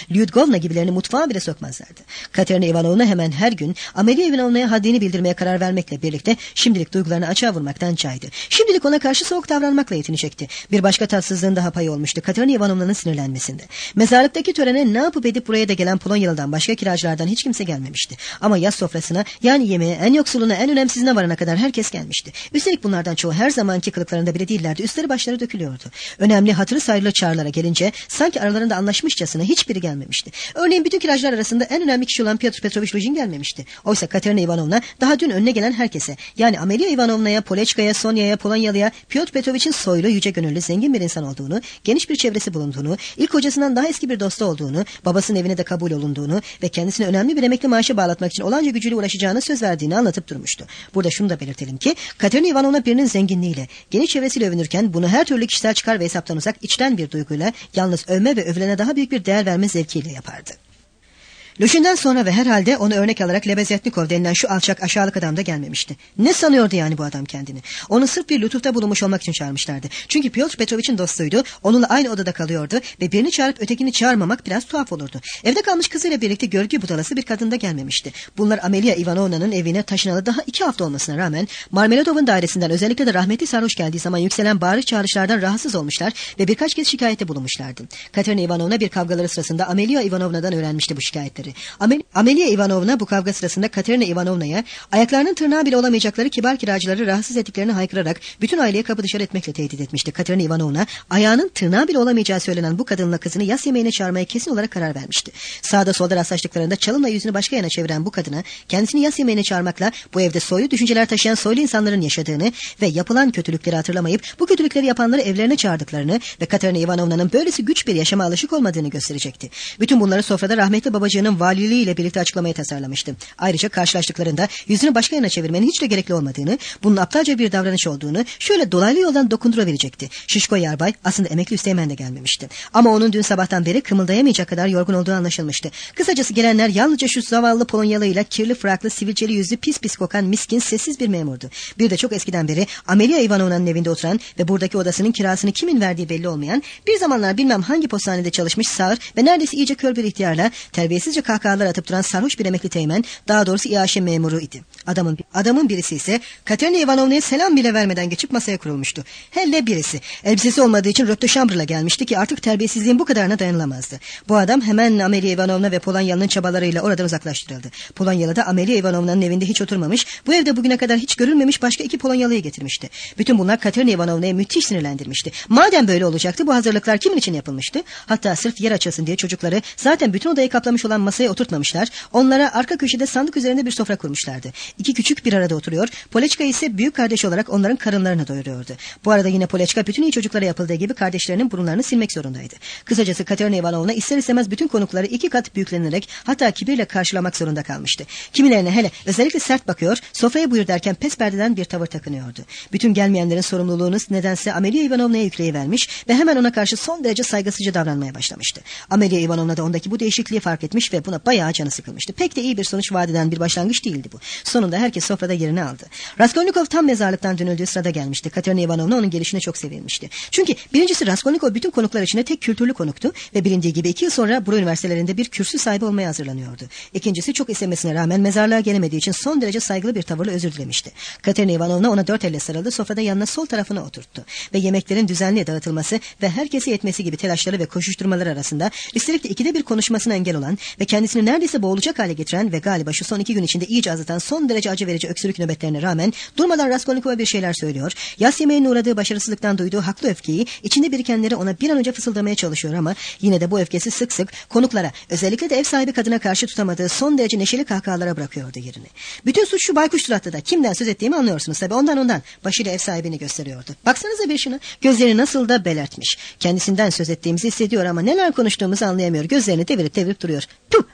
Speaker 2: Lyudgovna gibilerini mutfağa bile sokmazlardı. Katerina Ivanovna hemen her gün Amelia Ivanovna'ya haddini bildirmeye karar vermekle birlikte şimdilik duygularını açığa vurmaktan caydı. Şimdilik ona karşı soğuk davranmakla yetinecekti. Bir başka tatsızlığın daha payı olmuştu Katerina Ivanovna'nın sinirlenmesinde. Mezarlıktaki törene ne yapıp edip buraya da gelen Polonyalı'dan başka kiracılardan hiç kimse gelmemişti. Ama yaz sofrasına, yani yemeğe, en yoksuluna, en önemsizine varana kadar herkes gelmişti. Üstelik bunlardan çoğu her zamanki kılıklarında bile değillerdi. Üstleri başları dökülüyordu. Önemli, hatırı sayılı çağrılara gelince sanki aralarında anlaşmışçasına hiçbiri gelmemişti. Örneğin bütün kiracılar arasında en önemli kişi olan Piotr Petrovich Luzhin gelmemişti. Oysa Katerina Ivanovna daha dün önüne gelen herkese, yani Amelia Ivanovna'ya, Poleçka'ya, Sonya'ya, Polonyalı'ya Piotr Petrovich'in soylu, yüce gönüllü, zengin bir insan olduğunu, geniş bir çevresi bulunduğunu, ilk kocasından daha eski bir dostu olduğunu, babasının evine de kabul olunduğunu ve kendisine önemli bir emekli maaşı bağlatmak için olanca gücüyle uğraşacağını söz verdiğini anlatıp durmuştu. Burada şunu da belirtelim ki Katerina Ivanovna birinin zenginliğiyle, geniş çevresiyle övünürken bunu her türlü kişisel çıkar ve hesaptan uzak, içten bir duyguyla, yalnız övme ve övülene daha büyük bir değer verme zevkiyle yapardı. Luzhin'den sonra ve herhalde onu örnek alarak Lebezetnikov denilen şu alçak aşağılık adam da gelmemişti. Ne sanıyordu yani bu adam kendini? Onu sırf bir lütufta bulunmuş olmak için çağırmışlardı. Çünkü Piotr Petrovich'in dostuydu, onunla aynı odada kalıyordu ve birini çağırıp ötekini çağırmamak biraz tuhaf olurdu. Evde kalmış kızıyla birlikte görgü budalası bir kadın da gelmemişti. Bunlar Amelia Ivanovna'nın evine taşınalı daha 2 hafta olmasına rağmen Marmeladov'un dairesinden, özellikle de rahmetli sarhoş geldiği zaman yükselen bağırış çağrışlardan rahatsız olmuşlar ve birkaç kez şikayette bulunmuşlardı. Katerina Ivanovna bir kavgaları sırasında Amelia Ivanovna'dan öğrenmişti bu şikayetleri. Amelia Ivanovna bu kavga sırasında Katerina Ivanovna'ya ayaklarının tırnağı bile olamayacakları kibar kiracıları rahatsız ettiklerini haykırarak bütün aileyi kapı dışarı etmekle tehdit etmişti. Katerina Ivanovna ayağının tırnağı bile olamayacağı söylenen bu kadınla kızını yas yemeğine çağırmaya kesin olarak karar vermişti. Sağda solda rastlaştıklarında çalımla yüzünü başka yana çeviren bu kadına kendisini yas yemeğine çağırmakla bu evde soylu düşünceler taşıyan soylu insanların yaşadığını ve yapılan kötülükleri hatırlamayıp bu kötülükleri yapanları evlerine çağırdıklarını ve Katerina Ivanovna'nın böylesi güç bir yaşama alışık olmadığını gösterecekti. Bütün bunları sofrada rahmetli babacığının valiliği ile birlikte açıklamayı tasarlamıştı. Ayrıca karşılaştıklarında yüzünü başka yana çevirmenin hiç de gerekli olmadığını, bunun aptalca bir davranış olduğunu şöyle dolaylı yoldan dokunduruverecekti. Şişko Yarbay aslında emekli üsteğmen de gelmemişti. Ama onun dün sabahtan beri kımıldayamayacak kadar yorgun olduğu anlaşılmıştı. Kısacası gelenler yalnızca şu zavallı Polonyalıyla kirli fraklı, sivilceli yüzlü, pis pis kokan, miskin, sessiz bir memurdu. Bir de çok eskiden beri Amelia Ivanovna'nın evinde oturan ve buradaki odasının kirasını kimin verdiği belli olmayan, bir zamanlar bilmem hangi postanede çalışmış sağır ve neredeyse iyice kör bir ihtiyarla terbiyesizce kahkahalar atıp duran sarhoş bir emekli teğmen, daha doğrusu iaşe memuru idi. Adamın birisi ise Katerina Ivanovna'ya selam bile vermeden geçip masaya kurulmuştu. Hele birisi elbisesi olmadığı için röpte şambrla gelmişti ki artık terbiyesizliğin bu kadarına dayanılamazdı. Bu adam hemen Amelia Ivanovna ve Polonyalı'nın çabalarıyla oradan uzaklaştırıldı. Polonyalı da Amelia Ivanovna'nın evinde hiç oturmamış, bu evde bugüne kadar hiç görülmemiş başka 2 Polonyalıyı getirmişti. Bütün bunlar Katerina Ivanovna'ya müthiş sinirlendirmişti. Madem böyle olacaktı, bu hazırlıklar kimin için yapılmıştı? Hatta sırf yer açılsın diye çocukları zaten bütün odayı kaplamış olan masaya oturtmamışlar. Onlara arka köşede sandık üzerinde bir sofra kurmuşlardı. 2 küçük bir arada oturuyor. Poleçka ise büyük kardeş olarak onların karınlarını doyuruyordu. Bu arada yine Poleçka bütün iyi çocuklara yapıldığı gibi kardeşlerinin burunlarını silmek zorundaydı. Kısacası Katerina Ivanovna ister istemez bütün konukları 2 kat büyüklenerek, hatta kibirle karşılamak zorunda kalmıştı. Kimilerine hele özellikle sert bakıyor, sofraya buyur derken pes perdeden bir tavır takınıyordu. Bütün gelmeyenlerin sorumluluğunu nedense Amelia Ivanovna'ya yükleyivermiş ve hemen ona karşı son derece saygısızca davranmaya başlamıştı. Amelia Ivanovna da ondaki bu değişikliği fark etmiş ve buna bayağı canı sıkılmıştı. Pek de iyi bir sonuç vaat eden bir başlangıç değildi bu. Sonunda herkes sofrada yerini aldı. Raskolnikov tam mezarlıktan dönüldüğü sırada gelmişti. Katerina Ivanovna onun gelişine çok sevinmişti. Çünkü birincisi Raskolnikov bütün konuklar içinde tek kültürlü konuktu ve bilindiği gibi 2 yıl sonra Buru üniversitelerinde bir kürsü sahibi olmaya hazırlanıyordu. İkincisi çok istemesine rağmen mezarlığa gelemediği için son derece saygılı bir tavırla özür dilemişti. Katerina Ivanovna ona 4 elle sarıldı, sofrada yanına sol tarafına oturttu ve yemeklerin düzenli dağıtılması ve herkese yetmesi gibi telaşları ve koşuşturmaları arasında üstelik de 2'de 1 konuşmasına engel olan ve kendisini neredeyse boğulacak hale getiren ve galiba şu son 2 gün içinde iyice azıtan son derece acı verici öksürük nöbetlerine rağmen durmadan Raskolnikov'a bir şeyler söylüyor. Yas yemeğinin uğradığı başarısızlıktan duyduğu haklı öfkeyi içinde birikenleri ona bir an önce fısıldamaya çalışıyor ama yine de bu öfkesi sık sık konuklara, özellikle de ev sahibi kadına karşı tutamadığı son derece neşeli kahkahalara bırakıyordu yerini. Bütün suç şu baykuş suratlı da, kimden söz ettiğimi anlıyorsunuz tabi, ondan başıyla ev sahibini gösteriyordu. Baksanıza bir şuna, gözleri nasıl da belertmiş. Kendisinden söz ettiğimizi hissediyor ama neler konuştuğumuzu anlayamıyor. Gözlerini devirip duruyor. Puh,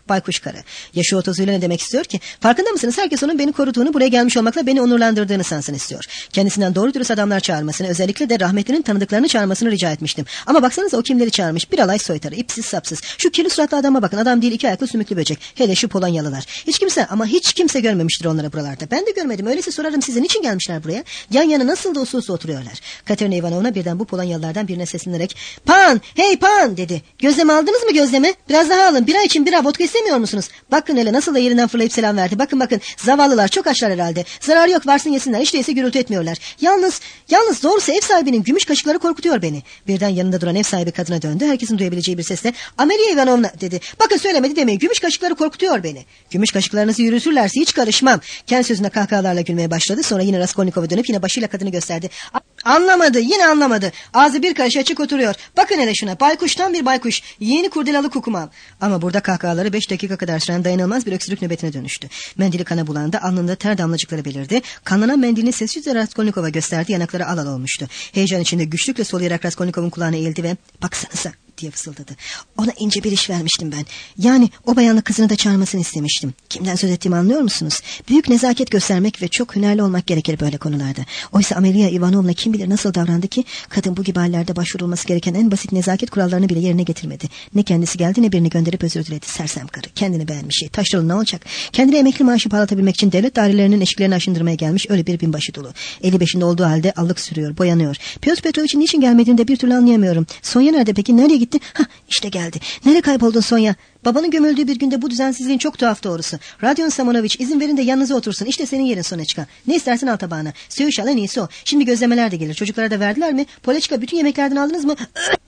Speaker 2: Baykuş karı. Yaşı 30'uyla ne demek istiyor ki? Farkında mısınız? Herkes onun beni koruduğunu, buraya gelmiş olmakla beni onurlandırdığını sansın istiyor. Kendisinden doğru dürüst adamlar çağırmasını, özellikle de rahmetlinin tanıdıklarını çağırmasını rica etmiştim. Ama baksanıza o kimleri çağırmış? Bir alay soytarı, ipsiz sapsız. Şu kirli suratlı adama bakın. Adam değil, 2 ayaklı sümüklü böcek. Hele şu Polonyalılar. Hiç kimse, ama hiç kimse görmemiştir onları buralarda. Ben de görmedim. Öyleyse sorarım, size niçin gelmişler buraya? Yan yana nasıl da usul oturuyorlar. Katerina Ivanovna birden bu Polonyalılardan birine seslenerek "Pan, hey Pan" dedi. "Gözleme aldınız mı gözleme? Biraz daha alın. Bira için bira, vodka istemiyor musunuz? Bakın hele nasıl da yerinden fırlayıp selam verdi. Bakın zavallılar çok açlar herhalde. Zararı yok, varsın yesinler. Hiç değilse gürültü etmiyorlar. Yalnız doğrusu ev sahibinin gümüş kaşıkları korkutuyor beni." Birden yanında duran ev sahibi kadına döndü. Herkesin duyabileceği bir sesle "Amelia Ivanovna" dedi. "Bakın söylemedi demeyin. Gümüş kaşıkları korkutuyor beni. Gümüş kaşıklarınızı yürütürlerse hiç karışmam." Kendi sözüne kahkahalarla gülmeye başladı. Sonra yine Raskolnikov'a dönüp yine başıyla kadını gösterdi. Anlamadı, yine anlamadı. Ağzı bir karış açık oturuyor. Bakın hele şuna, baykuştan bir baykuş. Yeni kurdelalı kukumal. Ama burada kahkahaları 5 dakika kadar süren dayanılmaz bir öksürük nöbetine dönüştü. Mendili kana bulandı, alnında ter damlacıkları belirdi. Kanlanan mendilini sessizce Raskolnikov'a gösterdi, yanakları al olmuştu. Heyecan içinde güçlükle soluyarak Raskolnikov'un kulağına eğildi ve "Baksanıza" diye fısıldadı. "Ona ince bir iş vermiştim ben. Yani o bayanla kızını da çağırmasını istemiştim. Kimden söz ettiğimi anlıyor musunuz? Büyük nezaket göstermek ve çok hünerli olmak gerekir böyle konularda. Oysa Amelia Ivanovna kim bilir nasıl davrandı ki, kadın bu gibi hallerde başvurulması gereken en basit nezaket kurallarını bile yerine getirmedi. Ne kendisi geldi ne birini gönderip özür diledi. Sersem karı, kendini beğenmiş şey. Taşralı ne olacak? Kendine emekli maaşı parlatabilmek için devlet dairelerinin eşiklerini aşındırmaya gelmiş öyle bir binbaşı dolu. 55'inde olduğu halde allık sürüyor, boyanıyor. Piotr Petrovich'in niçin gelmediğini de bir türlü anlayamıyorum. Sonya nerede peki? Nereye gitti? Hah, işte geldi. Nereye kayboldun Sonya? Babanın gömüldüğü bir günde bu düzensizliğin çok tuhaf doğrusu. Radion Samonovich, izin verin de yanınıza otursun. İşte senin yerin Soneczka. Ne istersen al tabağına. Söğüş al, en iyisi o. Şimdi gözlemeler de gelir. Çocuklara da verdiler mi? Poleçka, bütün yemeklerden aldınız mı?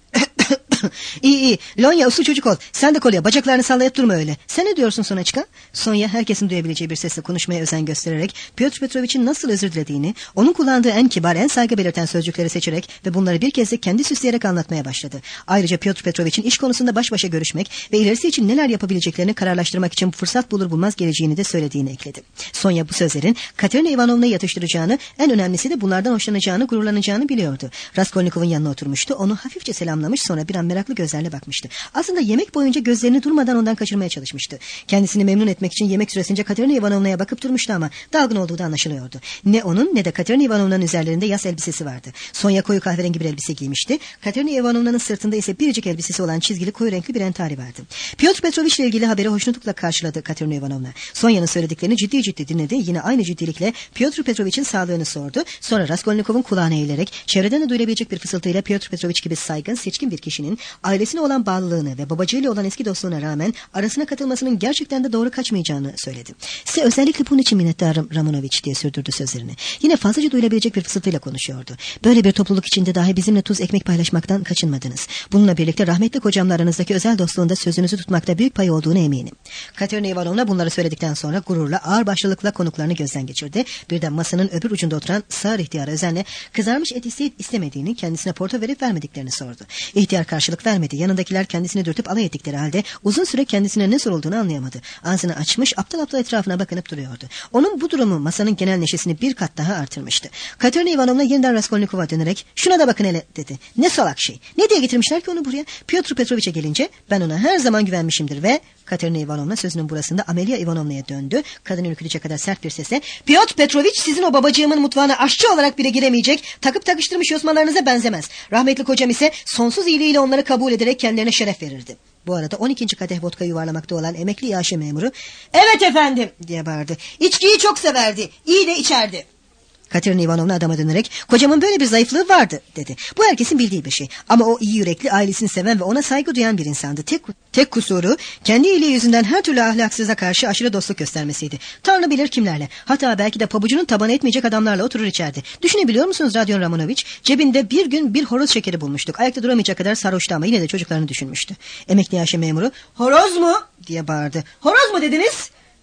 Speaker 2: İyi. Lonya, uslu çocuk ol. Sen de kolye, bacaklarını sallayıp durma öyle. Sen ne diyorsun Soneczka? Sonya herkesin duyabileceği bir sesle konuşmaya özen göstererek Piotr Petrovich'in nasıl özür dilediğini, onun kullandığı en kibar, en saygı belirten sözcükleri seçerek ve bunları bir kez de kendi süsleyerek anlatmaya başladı. Ayrıca Piotr Petrovich'in iş konusunda baş başa görüşmek ve ilerisi için neler yapabileceklerini kararlaştırmak için fırsat bulur bulmaz geleceğini de söylediğini ekledi. Sonya bu sözlerin Katerina Ivanovna'yı yatıştıracağını, en önemlisi de bunlardan hoşlanacağını, gururlanacağını biliyordu. Raskolnikov'un yanına oturmuştu, onu hafifçe selamlamış, sonra bir an meraklı gözlerle bakmıştı. Aslında yemek boyunca gözlerini durmadan ondan kaçırmaya çalışmıştı. Kendisini memnun etmek için yemek süresince Katerina Ivanovna'ya bakıp durmuştu ama dalgın olduğu da anlaşılıyordu. Ne onun ne de Katerina Ivanovna'nın üzerlerinde yas elbisesi vardı. Sonya koyu kahverengi bir elbise giymişti. Katerina Ivanovna'nın sırtında ise biricik elbisesi olan çizgili koyu renkli bir entari vardı. Piotr Petrovich ile ilgili haberi hoşnutlukla karşıladı Katerina Ivanovna. Sonya'nın söylediklerini ciddi dinledi. Yine aynı ciddilikle Piotr Petrovich'in sağlığını sordu. Sonra Raskolnikov'un kulağına eğilerek çevreden de duyulabilecek bir fısıltıyla Piotr Petrovich gibi saygın, seçkin bir kişinin ailesine olan bağlılığını ve babacığıyla olan eski dostluğuna rağmen arasına katılmasının gerçekten de doğru kaçmayacağını söyledi. "Size özellikle bunun için minnettarım Ramonovich" diye sürdürdü sözlerini. Yine fazlaca duyulabilecek bir fısıltıyla konuşuyordu. "Böyle bir topluluk içinde dahi bizimle tuz ekmek paylaşmaktan kaçınmadınız. Bununla birlikte rahmetli kocamla aranızdaki özel dostluğunda sözünüzü tutmakta büyük pay olduğunu eminim." Katerina Ivanovna bunları söyledikten sonra gururla, ağırbaşlılıkla konuklarını gözden geçirdi. Birden masanın öbür ucunda oturan sağır ihtiyara özenle kızarmış et isteyip istemediğini, kendisine porto verip vermediklerini sordu. İhtiyar karşılık vermedi. Yanındakiler kendisini dürtüp alay ettikleri halde uzun süre kendisine ne sorulduğunu anlayamadı. Ağzını açmış aptal etrafına bakınıp duruyordu. Onun bu durumu masanın genel neşesini bir kat daha artırmıştı. Katerina Ivanovna yeniden Raskolnikov'a dönerek "Şuna da bakın hele" dedi. "Ne salak şey. Ne diye getirmişler ki onu buraya?" Piotr Petrovich'e gelince "Ben ona her zaman güvenmişimdir" ve Katerina Ivanovna sözünün burasında Amelia Ivanovna'ya döndü. Kadın ürkütecek kadar sert bir sesle "Piotr Petrovich sizin o babacığımın mutfağına aşçı olarak bile giremeyecek, takıp takıştırmış yosmalarınıza benzemez. Rahmetli kocam ise sonsuz iyiliğiyle onları kabul ederek kendilerine şeref verirdi." Bu arada 12. kadeh vodka yuvarlamakta olan emekli iaşe memuru "Evet efendim" diye bağırdı. "İçkiyi çok severdi, iyi de içerdi." Katerina Ivanovna adama dönerek "Kocamın böyle bir zayıflığı vardı" dedi. Bu herkesin bildiği bir şey. Ama o iyi yürekli, ailesini seven ve ona saygı duyan bir insandı. Tek kusuru kendi iyiliği yüzünden her türlü ahlaksıza karşı aşırı dostluk göstermesiydi. Tanrı bilir kimlerle. Hatta belki de pabucunun tabanı etmeyecek adamlarla oturur içerdi. Düşünebiliyor musunuz Radion Ramonovich? Cebinde bir gün bir horoz şekeri bulmuştuk. Ayakta duramayacak kadar sarhoştu ama yine de çocuklarını düşünmüştü. Emekli iaşe memuru "Horoz mu?" diye bağırdı. "Horoz mu dediniz?"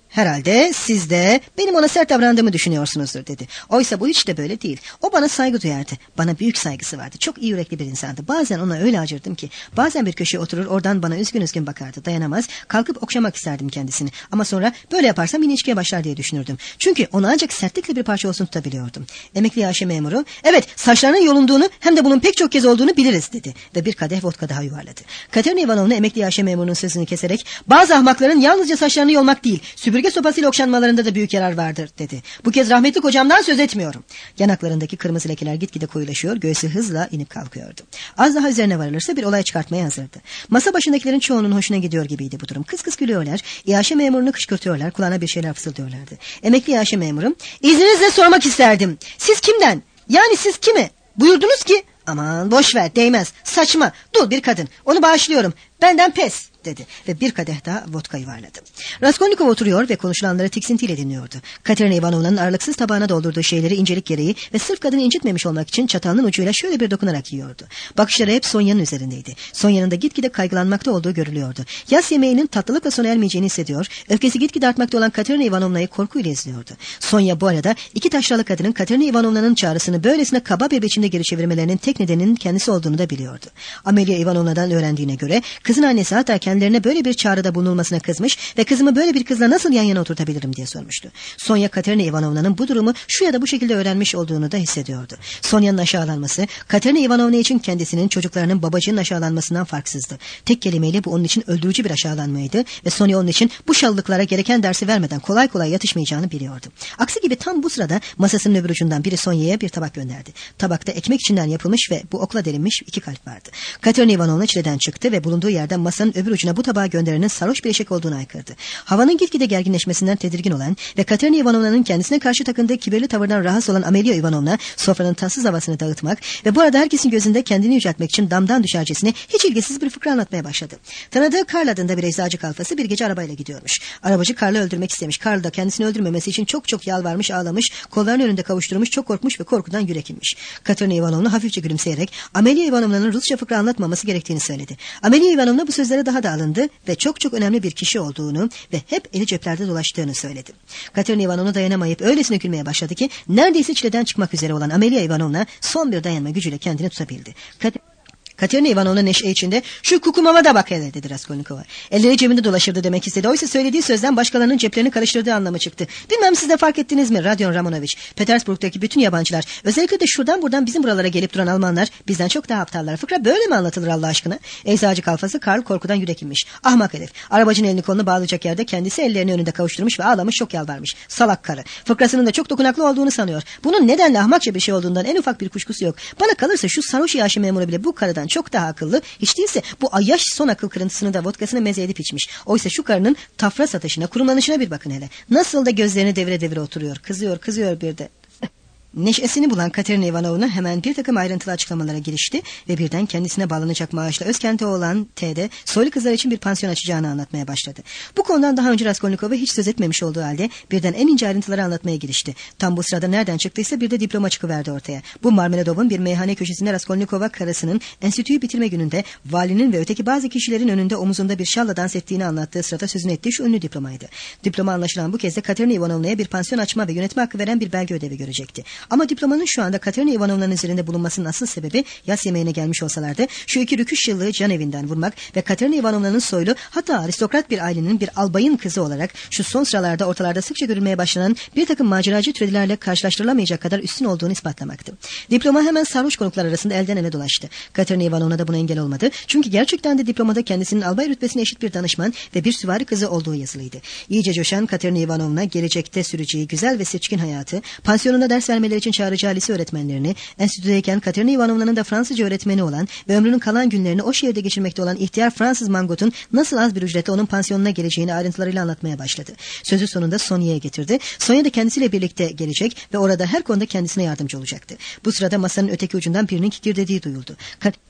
Speaker 2: Herhalde siz de benim ona sert davrandığımı düşünüyorsunuzdur dedi. Oysa bu hiç de böyle değil. O bana saygı duyardı. Bana büyük saygısı vardı. Çok iyi yürekli bir insandı. Bazen ona öyle acırdım ki. Bazen bir köşeye oturur oradan bana üzgün üzgün bakardı. Dayanamaz kalkıp okşamak isterdim kendisini. Ama sonra böyle yaparsam yine içkiye başlar diye düşünürdüm. Çünkü onu ancak sertlikle bir parça olsun tutabiliyordum. Emekli Yaşı memuru evet saçlarının yolunduğunu hem de bunun pek çok kez olduğunu biliriz dedi. Ve bir kadeh vodka daha yuvarladı. Katerina Ivanovna emekli Yaşı memurunun sözünü keserek bazı ahmakların yalnızca saçlarını yolmak değil süpürge sopasıyla okşanmalarında da büyük yarar vardır dedi. Bu kez rahmetli kocamdan söz etmiyorum. Yanaklarındaki kırmızı lekeler gitgide koyulaşıyor, göğsü hızla inip kalkıyordu. Az daha üzerine varılırsa bir olay çıkartmaya hazırdı. Masa başındakilerin çoğunun hoşuna gidiyor gibiydi bu durum. Kıs kıs gülüyorlar, İAŞ memurunu kışkırtıyorlar, kulağına bir şeyler fısıldıyorlardı. Emekli İAŞ memurum, izninizle sormak isterdim. Siz kimden? Yani siz kimi? Buyurdunuz ki, aman boş ver değmez, saçma, dul bir kadın, onu bağışlıyorum, benden pes dedi ve bir kadeh daha vodka yuvarladı. Raskolnikov oturuyor ve konuşulanları tiksintiyle dinliyordu. Katerina Ivanovna'nın aralıksız tabağına doldurduğu şeyleri incelik gereği ve sırf kadını incitmemiş olmak için çatalının ucuyla şöyle bir dokunarak yiyordu. Bakışları hep Sonya'nın üzerindeydi. Sonya'nın da gitgide kaygılanmakta olduğu görülüyordu. Yaz yemeğinin tatlılıkla sona ermeyeceğini hissediyor, öfkesi gitgide artmakta olan Katerina Ivanovna'yı korkuyla izliyordu. Sonya bu arada iki taşralı kadının Katerina Ivanovna'nın çağrısını böylesine kaba bir biçimde geri çevirmelerinin tek nedeninin kendisi olduğunu da biliyordu. Amelia Ivanovna'dan öğrendiğine göre kızın annesi hatta kendilerine böyle bir çağrıda bulunulmasına kızmış ve kızımı böyle bir kızla nasıl yan yana oturtabilirim diye sormuştu. Sonya Katerina Ivanovna'nın bu durumu şu ya da bu şekilde öğrenmiş olduğunu da hissediyordu. Sonya'nın aşağılanması Katerina Ivanovna için kendisinin çocuklarının babacığının aşağılanmasından farksızdı. Tek kelimeyle bu onun için öldürücü bir aşağılanmaydı ve Sonya onun için bu şallıklara gereken dersi vermeden kolay kolay yatışmayacağını biliyordu. Aksi gibi tam bu sırada masasının öbür ucundan biri Sonya'ya bir tabak gönderdi. Tabakta ekmek içinden yapılmış ve bu okla delinmiş 2 kalp vardı. Katerina Ivanovna çileden çıktı ve bulunduğu yerden masanın öbür ucuna bu tabağı gönderenin sarhoş bir eşek olduğunu aykırdı. Havanın gitgide gerginleşmesinden tedirgin olan ve Katerina Ivanovna'nın kendisine karşı takındığı kibirli tavırdan rahatsız olan Amelia Ivanovna sofranın tatsız havasını dağıtmak ve bu arada herkesin gözünde kendini yüceltmek için damdan düşercesine hiç ilgisiz bir fıkra anlatmaya başladı. Tanıdığı Karl adında bir eczacı kalfası bir gece arabayla gidiyormuş. Arabacı Karl'ı öldürmek istemiş. Karl da kendisini öldürmemesi için çok yalvarmış, ağlamış, kollarının önünde kavuşturmuş, çok korkmuş ve korkudan yürek inmiş. Katerina Ivanovna hafifçe gülümseyerek Amelia Ivanovna'nın Rusça fıkra anlatmaması gerektiğini söyledi. Amelia Ivanovna bu sözlere daha da alındı ve çok önemli bir kişi olduğunu ve hep eli ceplerde dolaştığını söyledi. Katerina Ivanovna dayanamayıp öylesine gülmeye başladı ki neredeyse çileden çıkmak üzere olan Amelia Ivanovna son bir dayanma gücüyle kendini tutabildi. Katerina Ivanovna neşe içinde şu kukumama da bak hele dedi Raskolnikov'a. Elleri cebinde dolaşırdı demek istedi. Oysa söylediği sözden başkalarının ceplerini karıştırdığı anlamı çıktı. Bilmem siz de fark ettiniz mi Rodion Romanovich? Petersburg'daki bütün yabancılar, özellikle de şuradan buradan bizim buralara gelip duran Almanlar bizden çok daha aptallar. Fıkra böyle mi anlatılır Allah aşkına? Eczacı kalfası Karl korkudan yürek inmiş. Ahmak herif. Arabacının elini kolunu bağlayacak yerde kendisi ellerini önünde kavuşturmuş ve ağlamış, çok yalvarmış. Salak karı. Fıkrasının da çok dokunaklı olduğunu sanıyor. Bunun nedenle ahmakça bir şey olduğundan en ufak bir kuşkusu yok. Bana kalırsa şu sarhoş İAŞ memuru bile bu karıdan çok daha akıllı. Hiç değilse bu ayyaş son akıl kırıntısını da vodkasını meze edip içmiş. Oysa şu karının tafra satışına, kurumlanışına bir bakın hele. Nasıl da gözlerini devire devire oturuyor. Kızıyor bir de. Neşesini bulan Katerina Ivanovna hemen bir takım ayrıntılı açıklamalara girişti ve birden kendisine bağlanacak maaşla Özkent'te olan T'de soylu kızlar için bir pansiyon açacağını anlatmaya başladı. Bu konudan daha önce Raskolnikov'a hiç söz etmemiş olduğu halde birden en ince ayrıntıları anlatmaya girişti. Tam bu sırada nereden çıktıysa bir de diploma çıkıverdi ortaya. Bu Marmeladov'un bir meyhane köşesinde Raskolnikov'a karısının enstitüyü bitirme gününde valinin ve öteki bazı kişilerin önünde omuzunda bir şalla dans ettiğini anlattığı sırada sözünü ettiği şu ünlü diplomaydı. Diploma anlaşılan bu kez de Katerina Ivanovna'ya bir pansiyon açma ve yönetme hakkı veren bir belge ödevi görecekti. Ama diplomanın şu anda Katerina Ivanovna'nın üzerinde bulunmasının asıl sebebi yaz yemeğine gelmiş olsalardı şu iki rüküş yıllığı can evinden vurmak ve Katerina Ivanovna'nın soylu hatta aristokrat bir ailenin bir albayın kızı olarak şu son sıralarda ortalarda sıkça görülmeye başlanan bir takım maceracı türedilerle karşılaştırılamayacak kadar üstün olduğunu ispatlamaktı. Diploma hemen sarhoş konuklar arasında elden ele dolaştı. Katerina Ivanovna da buna engel olmadı. Çünkü gerçekten de diplomada kendisinin albay rütbesine eşit bir danışman ve bir süvari kızı olduğu yazılıydı. İyice coşan Katerina Ivanovna gelecekte süreceği güzel ve seçkin hayatı, pansiyonunda ders vermeleri için çağıracağı lise öğretmenlerini, enstitüdeyken Katerina Ivanovna'nın da Fransızca öğretmeni olan ve ömrünün kalan günlerini o şehirde geçirmekte olan ihtiyar Fransız mangotun nasıl az bir ücretle onun pansiyonuna geleceğini ayrıntılarıyla anlatmaya başladı. Sözü sonunda Sonya'ya getirdi. Sonya da kendisiyle birlikte gelecek ve orada her konuda kendisine yardımcı olacaktı. Bu sırada masanın öteki ucundan birinin kikirdediği duyuldu.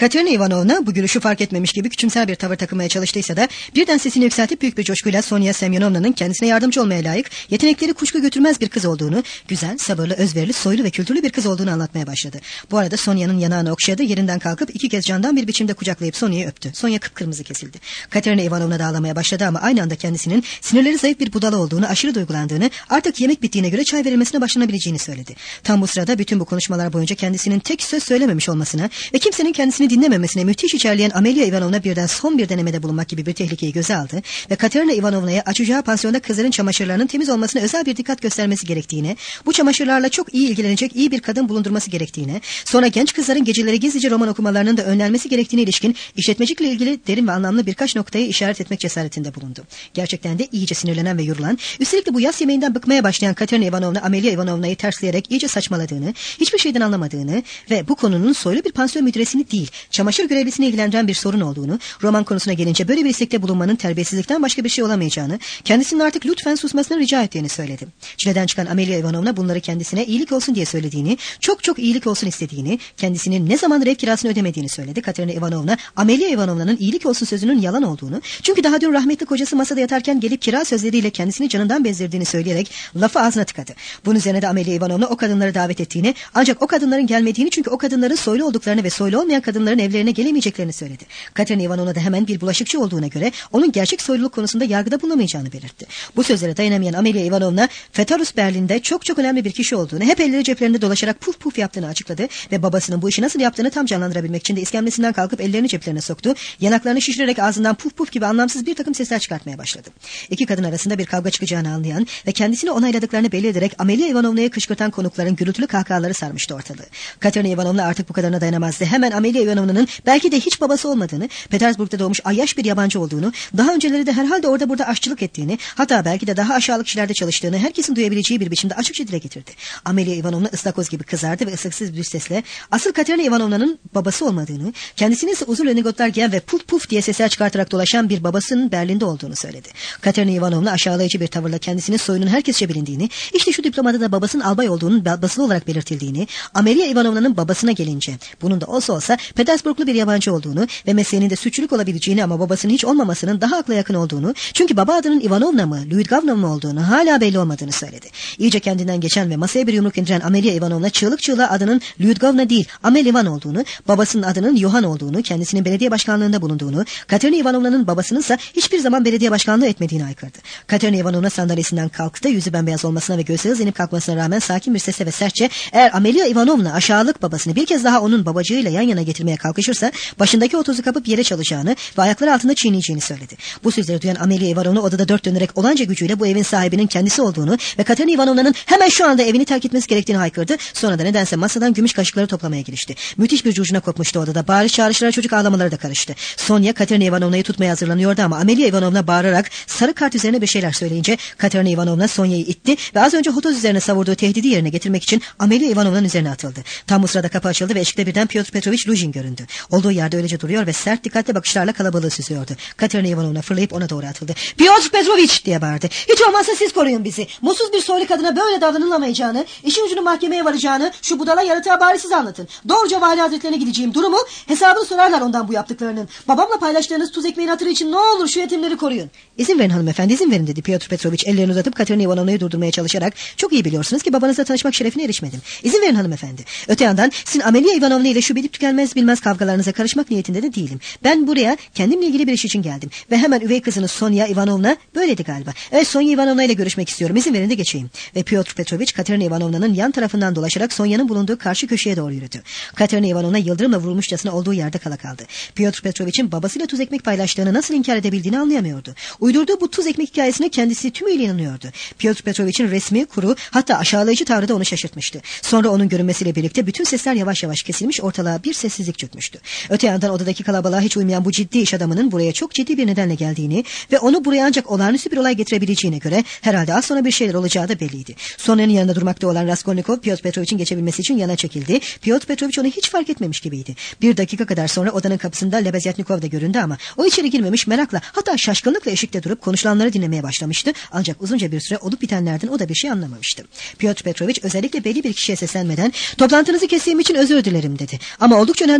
Speaker 2: Katerina Ivanovna bu gülüşü fark etmemiş gibi küçümser bir tavır takınmaya çalıştıysa da birden sesini yükseltip büyük bir coşkuyla Sonya Semyonovna'nın kendisine yardımcı olmaya layık, yetenekleri kuşku götürmez bir kız olduğunu, güzel, sabırlı, özverili, soylu ve kültürlü bir kız olduğunu anlatmaya başladı. Bu arada Sonya'nın yanağını okşadı, yerinden kalkıp 2 kez candan bir biçimde kucaklayıp Sonya'yı öptü. Sonya kıpkırmızı kesildi. Katerina Ivanovna da ağlamaya başladı ama aynı anda kendisinin sinirleri zayıf bir budala olduğunu, aşırı duygulandığını, artık yemek bittiğine göre çay verilmesine başlanabileceğini söyledi. Tam bu sırada bütün bu konuşmalar boyunca kendisinin tek söz söylememiş olmasına ve kimsenin kendisini dinlememesine müthiş içerleyen Amelia Ivanovna birden son bir denemede bulunmak gibi bir tehlikeyi göze aldı ve Katerina Ivanovna'ya açacağı pansiyonda kızların çamaşırlarının temiz olmasına özel bir dikkat göstermesi gerektiğine, bu çamaşırlarla çok iyi ilgilenecek iyi bir kadın bulundurması gerektiğine, sonra genç kızların geceleri gizlice roman okumalarının da önlenmesi gerektiğine ilişkin işletmecilikle ilgili derin ve anlamlı birkaç noktayı işaret etmek cesaretinde bulundu. Gerçekten de iyice sinirlenen ve yorulan, üstelik de bu yas yemeğinden bıkmaya başlayan Katerina Ivanovna Amelia Ivanovna'yı tersleyerek iyice saçmaladığını, hiçbir şeyden anlamadığını ve bu konunun soylu bir pansiyon müdüresini değil, çamaşır görevlisini ilgilendiren bir sorun olduğunu, roman konusuna gelince böyle bir istekte bulunmanın terbiyesizlikten başka bir şey olamayacağını, kendisinin artık lütfen susmasını rica ettiğini söyledi. Çileden çıkan Amelia Ivanovna bunları kendisine iyilik olsun diye söylediğini, çok çok iyilik olsun istediğini, kendisinin ne zamandır ev kirasını ödemediğini söyledi. Katerina Ivanovna, Amelia Ivanovna'nın iyilik olsun sözünün yalan olduğunu, çünkü daha dün rahmetli kocası masada yatarken gelip kira sözleriyle kendisini canından bezdirdiğini söyleyerek lafı ağzına tıkadı. Bunun üzerine de Amelia Ivanovna o kadınları davet ettiğini, ancak o kadınların gelmediğini, çünkü o kadınların soylu olduklarını ve soylu olmayan kadınların evlerine gelemeyeceklerini söyledi. Katerina Ivanovna da hemen bir bulaşıkçı olduğuna göre onun gerçek soyluluk konusunda yargıda bulunamayacağını belirtti. Bu sözlere dayanamayan Amelia Ivanovna, Fetarus Berlin'de çok çok önemli bir kişi olduğunu, hep elleri ceplerinde dolaşarak puf puf yaptığını açıkladı ve babasının bu işi nasıl yaptığını tam canlandırabilmek için de iskemlesinden kalkıp ellerini ceplerine soktu, yanaklarını şişirerek ağzından puf puf gibi anlamsız bir takım sesler çıkartmaya başladı. İki kadın arasında bir kavga çıkacağını anlayan ve kendisini onayladıklarını belli ederek Amelia Ivanovna'yı kışkırtan konukların gürültülü kahkahaları sarmıştı ortalığı. Katerina Ivanovna artık bu kadarına dayanamazdı. Hemen Amelia Ivanovna'nın belki de hiç babası olmadığını, Petersburg'da doğmuş ayyaş bir yabancı olduğunu, daha önceleri de herhalde orada burada aşçılık ettiğini, hatta belki de daha aşağılık işlerde çalıştığını herkesin duyabileceği bir biçimde açıkça dile getirdi. Amelia Ivanovna ıstakoz gibi kızardı ve ıslıksız bir sesle asıl Katerina Ivanovna'nın babası olmadığını, kendisinin ise uzun lenigotlar giyen ve puf puf diye sesler çıkartarak dolaşan bir babasının Berlin'de olduğunu söyledi. Katerina Ivanovna aşağılayıcı bir tavırla kendisinin soyunun herkesçe bilindiğini, işte şu diplomada da babasının albay olduğunun basılı olarak belirtildiğini, Amelia Ivanovna'nın babasına gelince bunun da olsa Petersburglu bir yabancı olduğunu ve mesleğinin de sütçülük olabileceğini ama babasının hiç olmamasının daha akla yakın olduğunu, çünkü baba adının Ivanovna mı, Lyudgovna mı olduğunu hala belli olmadığını söyledi. İyice kendinden geçen ve masaya bir yumruk indiren Amelia Ivanovna çığlık çığlığa adının Lyudgovna değil Amel Ivan olduğunu, babasının adının Yohan olduğunu, kendisinin belediye başkanlığında bulunduğunu, Katerina Ivanovna'nın babasının ise hiçbir zaman belediye başkanlığı etmediğini haykırdı. Katerina Ivanovna sandalyesinden kalktı, yüzü bembeyaz olmasına ve göğsü hız inip kalkmasına rağmen sakin bir sesle ve sertçe, eğer Amelia Ivanovna aşağılık babasını bir kez daha onun babacığıyla yan yana getirmeye kalkışırsa başındaki otozu kapıp yere çalacağını ve ayakları altında çiğneyeceğini söyledi. Bu sözleri duyan Amelia Ivanovna odada dört dönerek olanca gücüyle bu evin sahibinin kendisi olduğunu ve Katerina Ivanovna'nın hemen şu anda evini terk etmesi gerektiğini haykırdı. Sonra da nedense masadan gümüş kaşıkları toplamaya girişti. Müthiş bir curcuna kopmuştu odada. Bağırış çağrışlara, çocuk ağlamaları da karıştı. Sonya Katerina Ivanovna'yı tutmaya hazırlanıyordu ama Amelia Ivanovna bağırarak sarı kart üzerine bir şeyler söyleyince Katerina Ivanovna Sonya'yı itti ve az önce hotoz üzerine savurduğu tehdidi yerine getirmek için Amelia Ivanovna'nın üzerine atıldı. Tam bu sırada kapı açıldı ve eşikte birden Pyotr Petrovich Luzhin göründü. Olduğu yerde öylece duruyor ve sert dikkatli bakışlarla kalabalığı süzüyordu. Katerina Ivanovna fırlayıp ona doğru atıldı. Pyotr Petrovich diye bağırdı. Hiç olmazsa siz koruyun bizi. Mutsuz bir soylu kadına böyle davranılamayacağını, işin ucunun mahkemeye varacağını şu budala yaratığa bari siz anlatın. Doğruca vali hazretlerine gideceğim. Durumu, hesabını sorarlar ondan bu yaptıklarının. Babamla paylaştığınız tuz ekmeğin hatırı için ne olur şu yetimleri koruyun. İzin verin hanımefendi, izin verin dedi Pyotr Petrovich ellerini uzatıp Katerina Ivanovna'yı durdurmaya çalışarak. Çok iyi biliyorsunuz ki babanızla tanışmak şerefine erişmedim. İzin verin hanımefendi. Öte yandan sizin Amelia Ivanovna ile şu bilip tükenmez bilmez kavgalarınıza karışmak niyetinde de değilim. Ben buraya kendimle ilgili bir iş için geldim. Ve hemen üvey kızınız Sonya Ivanovna böyleydi galiba. Evet, Sonya Ivanovna ile görüşmek istiyorum. İzin verin de geçeyim. Ve Pyotr Petrovich Katerina Ivanovna'nın yan tarafından dolaşarak Sonya'nın bulunduğu karşı köşeye doğru yürüdü. Katerina Ivanovna yıldırımla vurulmuşçasına olduğu yerde kala kaldı. Pyotr Petrovich'in babasıyla tuz ekmek paylaştığını nasıl inkar edebildiğini anlayamıyordu. Uydurduğu bu tuz ekmek hikayesine kendisi tümüyle inanıyordu. Pyotr Petrovich'in resmi, kuru, hatta aşağılayıcı tavrı da onu şaşırtmıştı. Sonra onun görünmesiyle birlikte bütün sesler yavaş yavaş kesilmiş, ortalığa bir sessizlik çökmüştü. Öte yandan odadaki kalabalığa hiç uymayan bu ciddi iş adamının buraya çok ciddi bir nedenle geldiğini ve onu buraya ancak olağanüstü bir olay getirebileceğine göre herhalde az sonra bir şeyler olacağı da belliydi. Sonya'nın yanında durmakta olan Raskolnikov Pyotr Petrovich'in geçebilmesi için yana çekildi. Pyotr Petrovich onu hiç fark etmemiş gibiydi. Bir dakika kadar sonra odanın kapısında Lebezyatnikov da göründü ama o içeri girmemiş, merakla hatta şaşkınlıkla eşikte durup konuşulanları dinlemeye başlamıştı. Ancak uzunca bir süre olup bitenlerden o da bir şey anlamamıştı. Pyotr Petrovich özellikle belli bir kişiye seslenmeden toplantınızı kestiğim için özür dilerim dedi. Ama oldukça önemli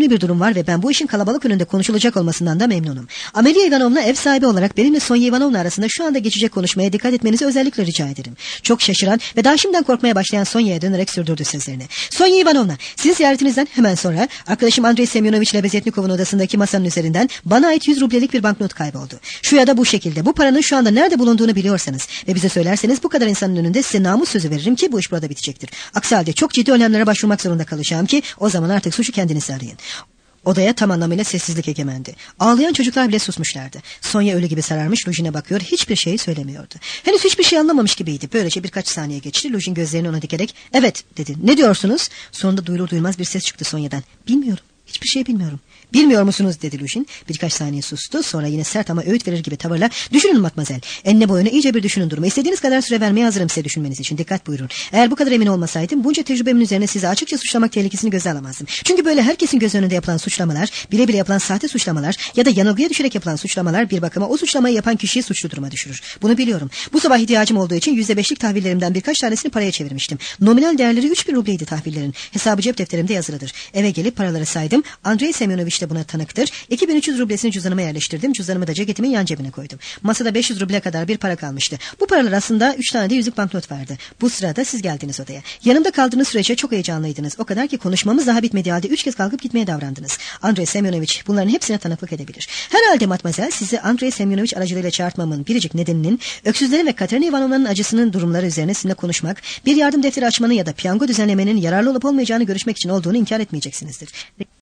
Speaker 2: önemli bir durum var ve ben bu işin kalabalık önünde konuşulacak olmasından da memnunum. Amelia Ivanovna ev sahibi olarak benimle Sonya Ivanovna arasında şu anda geçecek konuşmaya dikkat etmenizi özellikle rica ederim. Çok şaşıran ve daha şimdiden korkmaya başlayan Sonya'ya dönerek sürdürdü sözlerini. Sonya Ivanovna, sizin ziyaretinizden hemen sonra arkadaşım Andrei Semyonovich Lebezetnikov'un odasındaki masanın üzerinden bana ait 100 rublelik bir banknot kayboldu. Şu ya da bu şekilde bu paranın şu anda nerede bulunduğunu biliyorsanız ve bize söylerseniz bu kadar insanın önünde size namus sözü veririm ki bu iş burada bitecektir. Aksi halde çok ciddi önlemlere başvurmak zorunda kalacağım ki o zaman artık suçu kendiniz arayın. Odaya tam anlamıyla sessizlik egemendi. Ağlayan çocuklar bile susmuşlardı. Sonya ölü gibi sararmış Lujin'e bakıyor, hiçbir şey söylemiyordu. Henüz hiçbir şey anlamamış gibiydi. Böylece birkaç saniye geçti. Lujin gözlerini ona dikerek evet dedi. Ne diyorsunuz? Sonunda duyulur duymaz bir ses çıktı Sonya'dan. Bilmiyorum. Hiçbir şey bilmiyorum. Bilmiyor musunuz dedi Lujin. Birkaç saniye sustu. Sonra yine sert ama öğüt verir gibi tavırla düşünün matmazel. Enine boyuna iyice bir düşünün durumu. İstediğiniz kadar süre vermeye hazırım size düşünmeniz için. Dikkat buyurun. Eğer bu kadar emin olmasaydım bunca tecrübemin üzerine sizi açıkça suçlamak tehlikesini göze alamazdım. Çünkü böyle herkesin göz önünde yapılan suçlamalar, bile bile yapılan sahte suçlamalar ya da yanılgıya düşerek yapılan suçlamalar bir bakıma o suçlamayı yapan kişiyi suçlu duruma düşürür. Bunu biliyorum. Bu sabah ihtiyacım olduğu için %5'lik tahvillerimden birkaç tanesini paraya çevirmiştim. Nominal değerleri 3000 rubleydi tahvillerin. Hesabı cep defterimde yazılıdır. Eve gelip paraları saydım. Andrei Semyonovich de buna tanıktır. 2300 rublesini cüzdanıma yerleştirdim. Cüzdanımı da ceketimin yan cebine koydum. Masada 500 ruble kadar bir para kalmıştı. Bu paralar aslında 3 tane de yüzük banknot vardı. Bu sırada siz geldiniz odaya. Yanımda kaldığınız sürece çok heyecanlıydınız. O kadar ki konuşmamız daha bitmediği halde 3 kez kalkıp gitmeye davrandınız. Andrei Semyonovich bunların hepsine tanıklık edebilir. Herhalde matmazel sizi Andrei Semyonovich aracılığıyla çağırtmamın biricik nedeninin öksüzlerin ve Katerina Ivanovna'nın acısının durumları üzerine sizinle konuşmak, bir yardım defteri açmanın ya da piyango düzenlemenin yararlı olup olmayacağını görüşmek için olduğunu inkar etmeyeceksinizdir.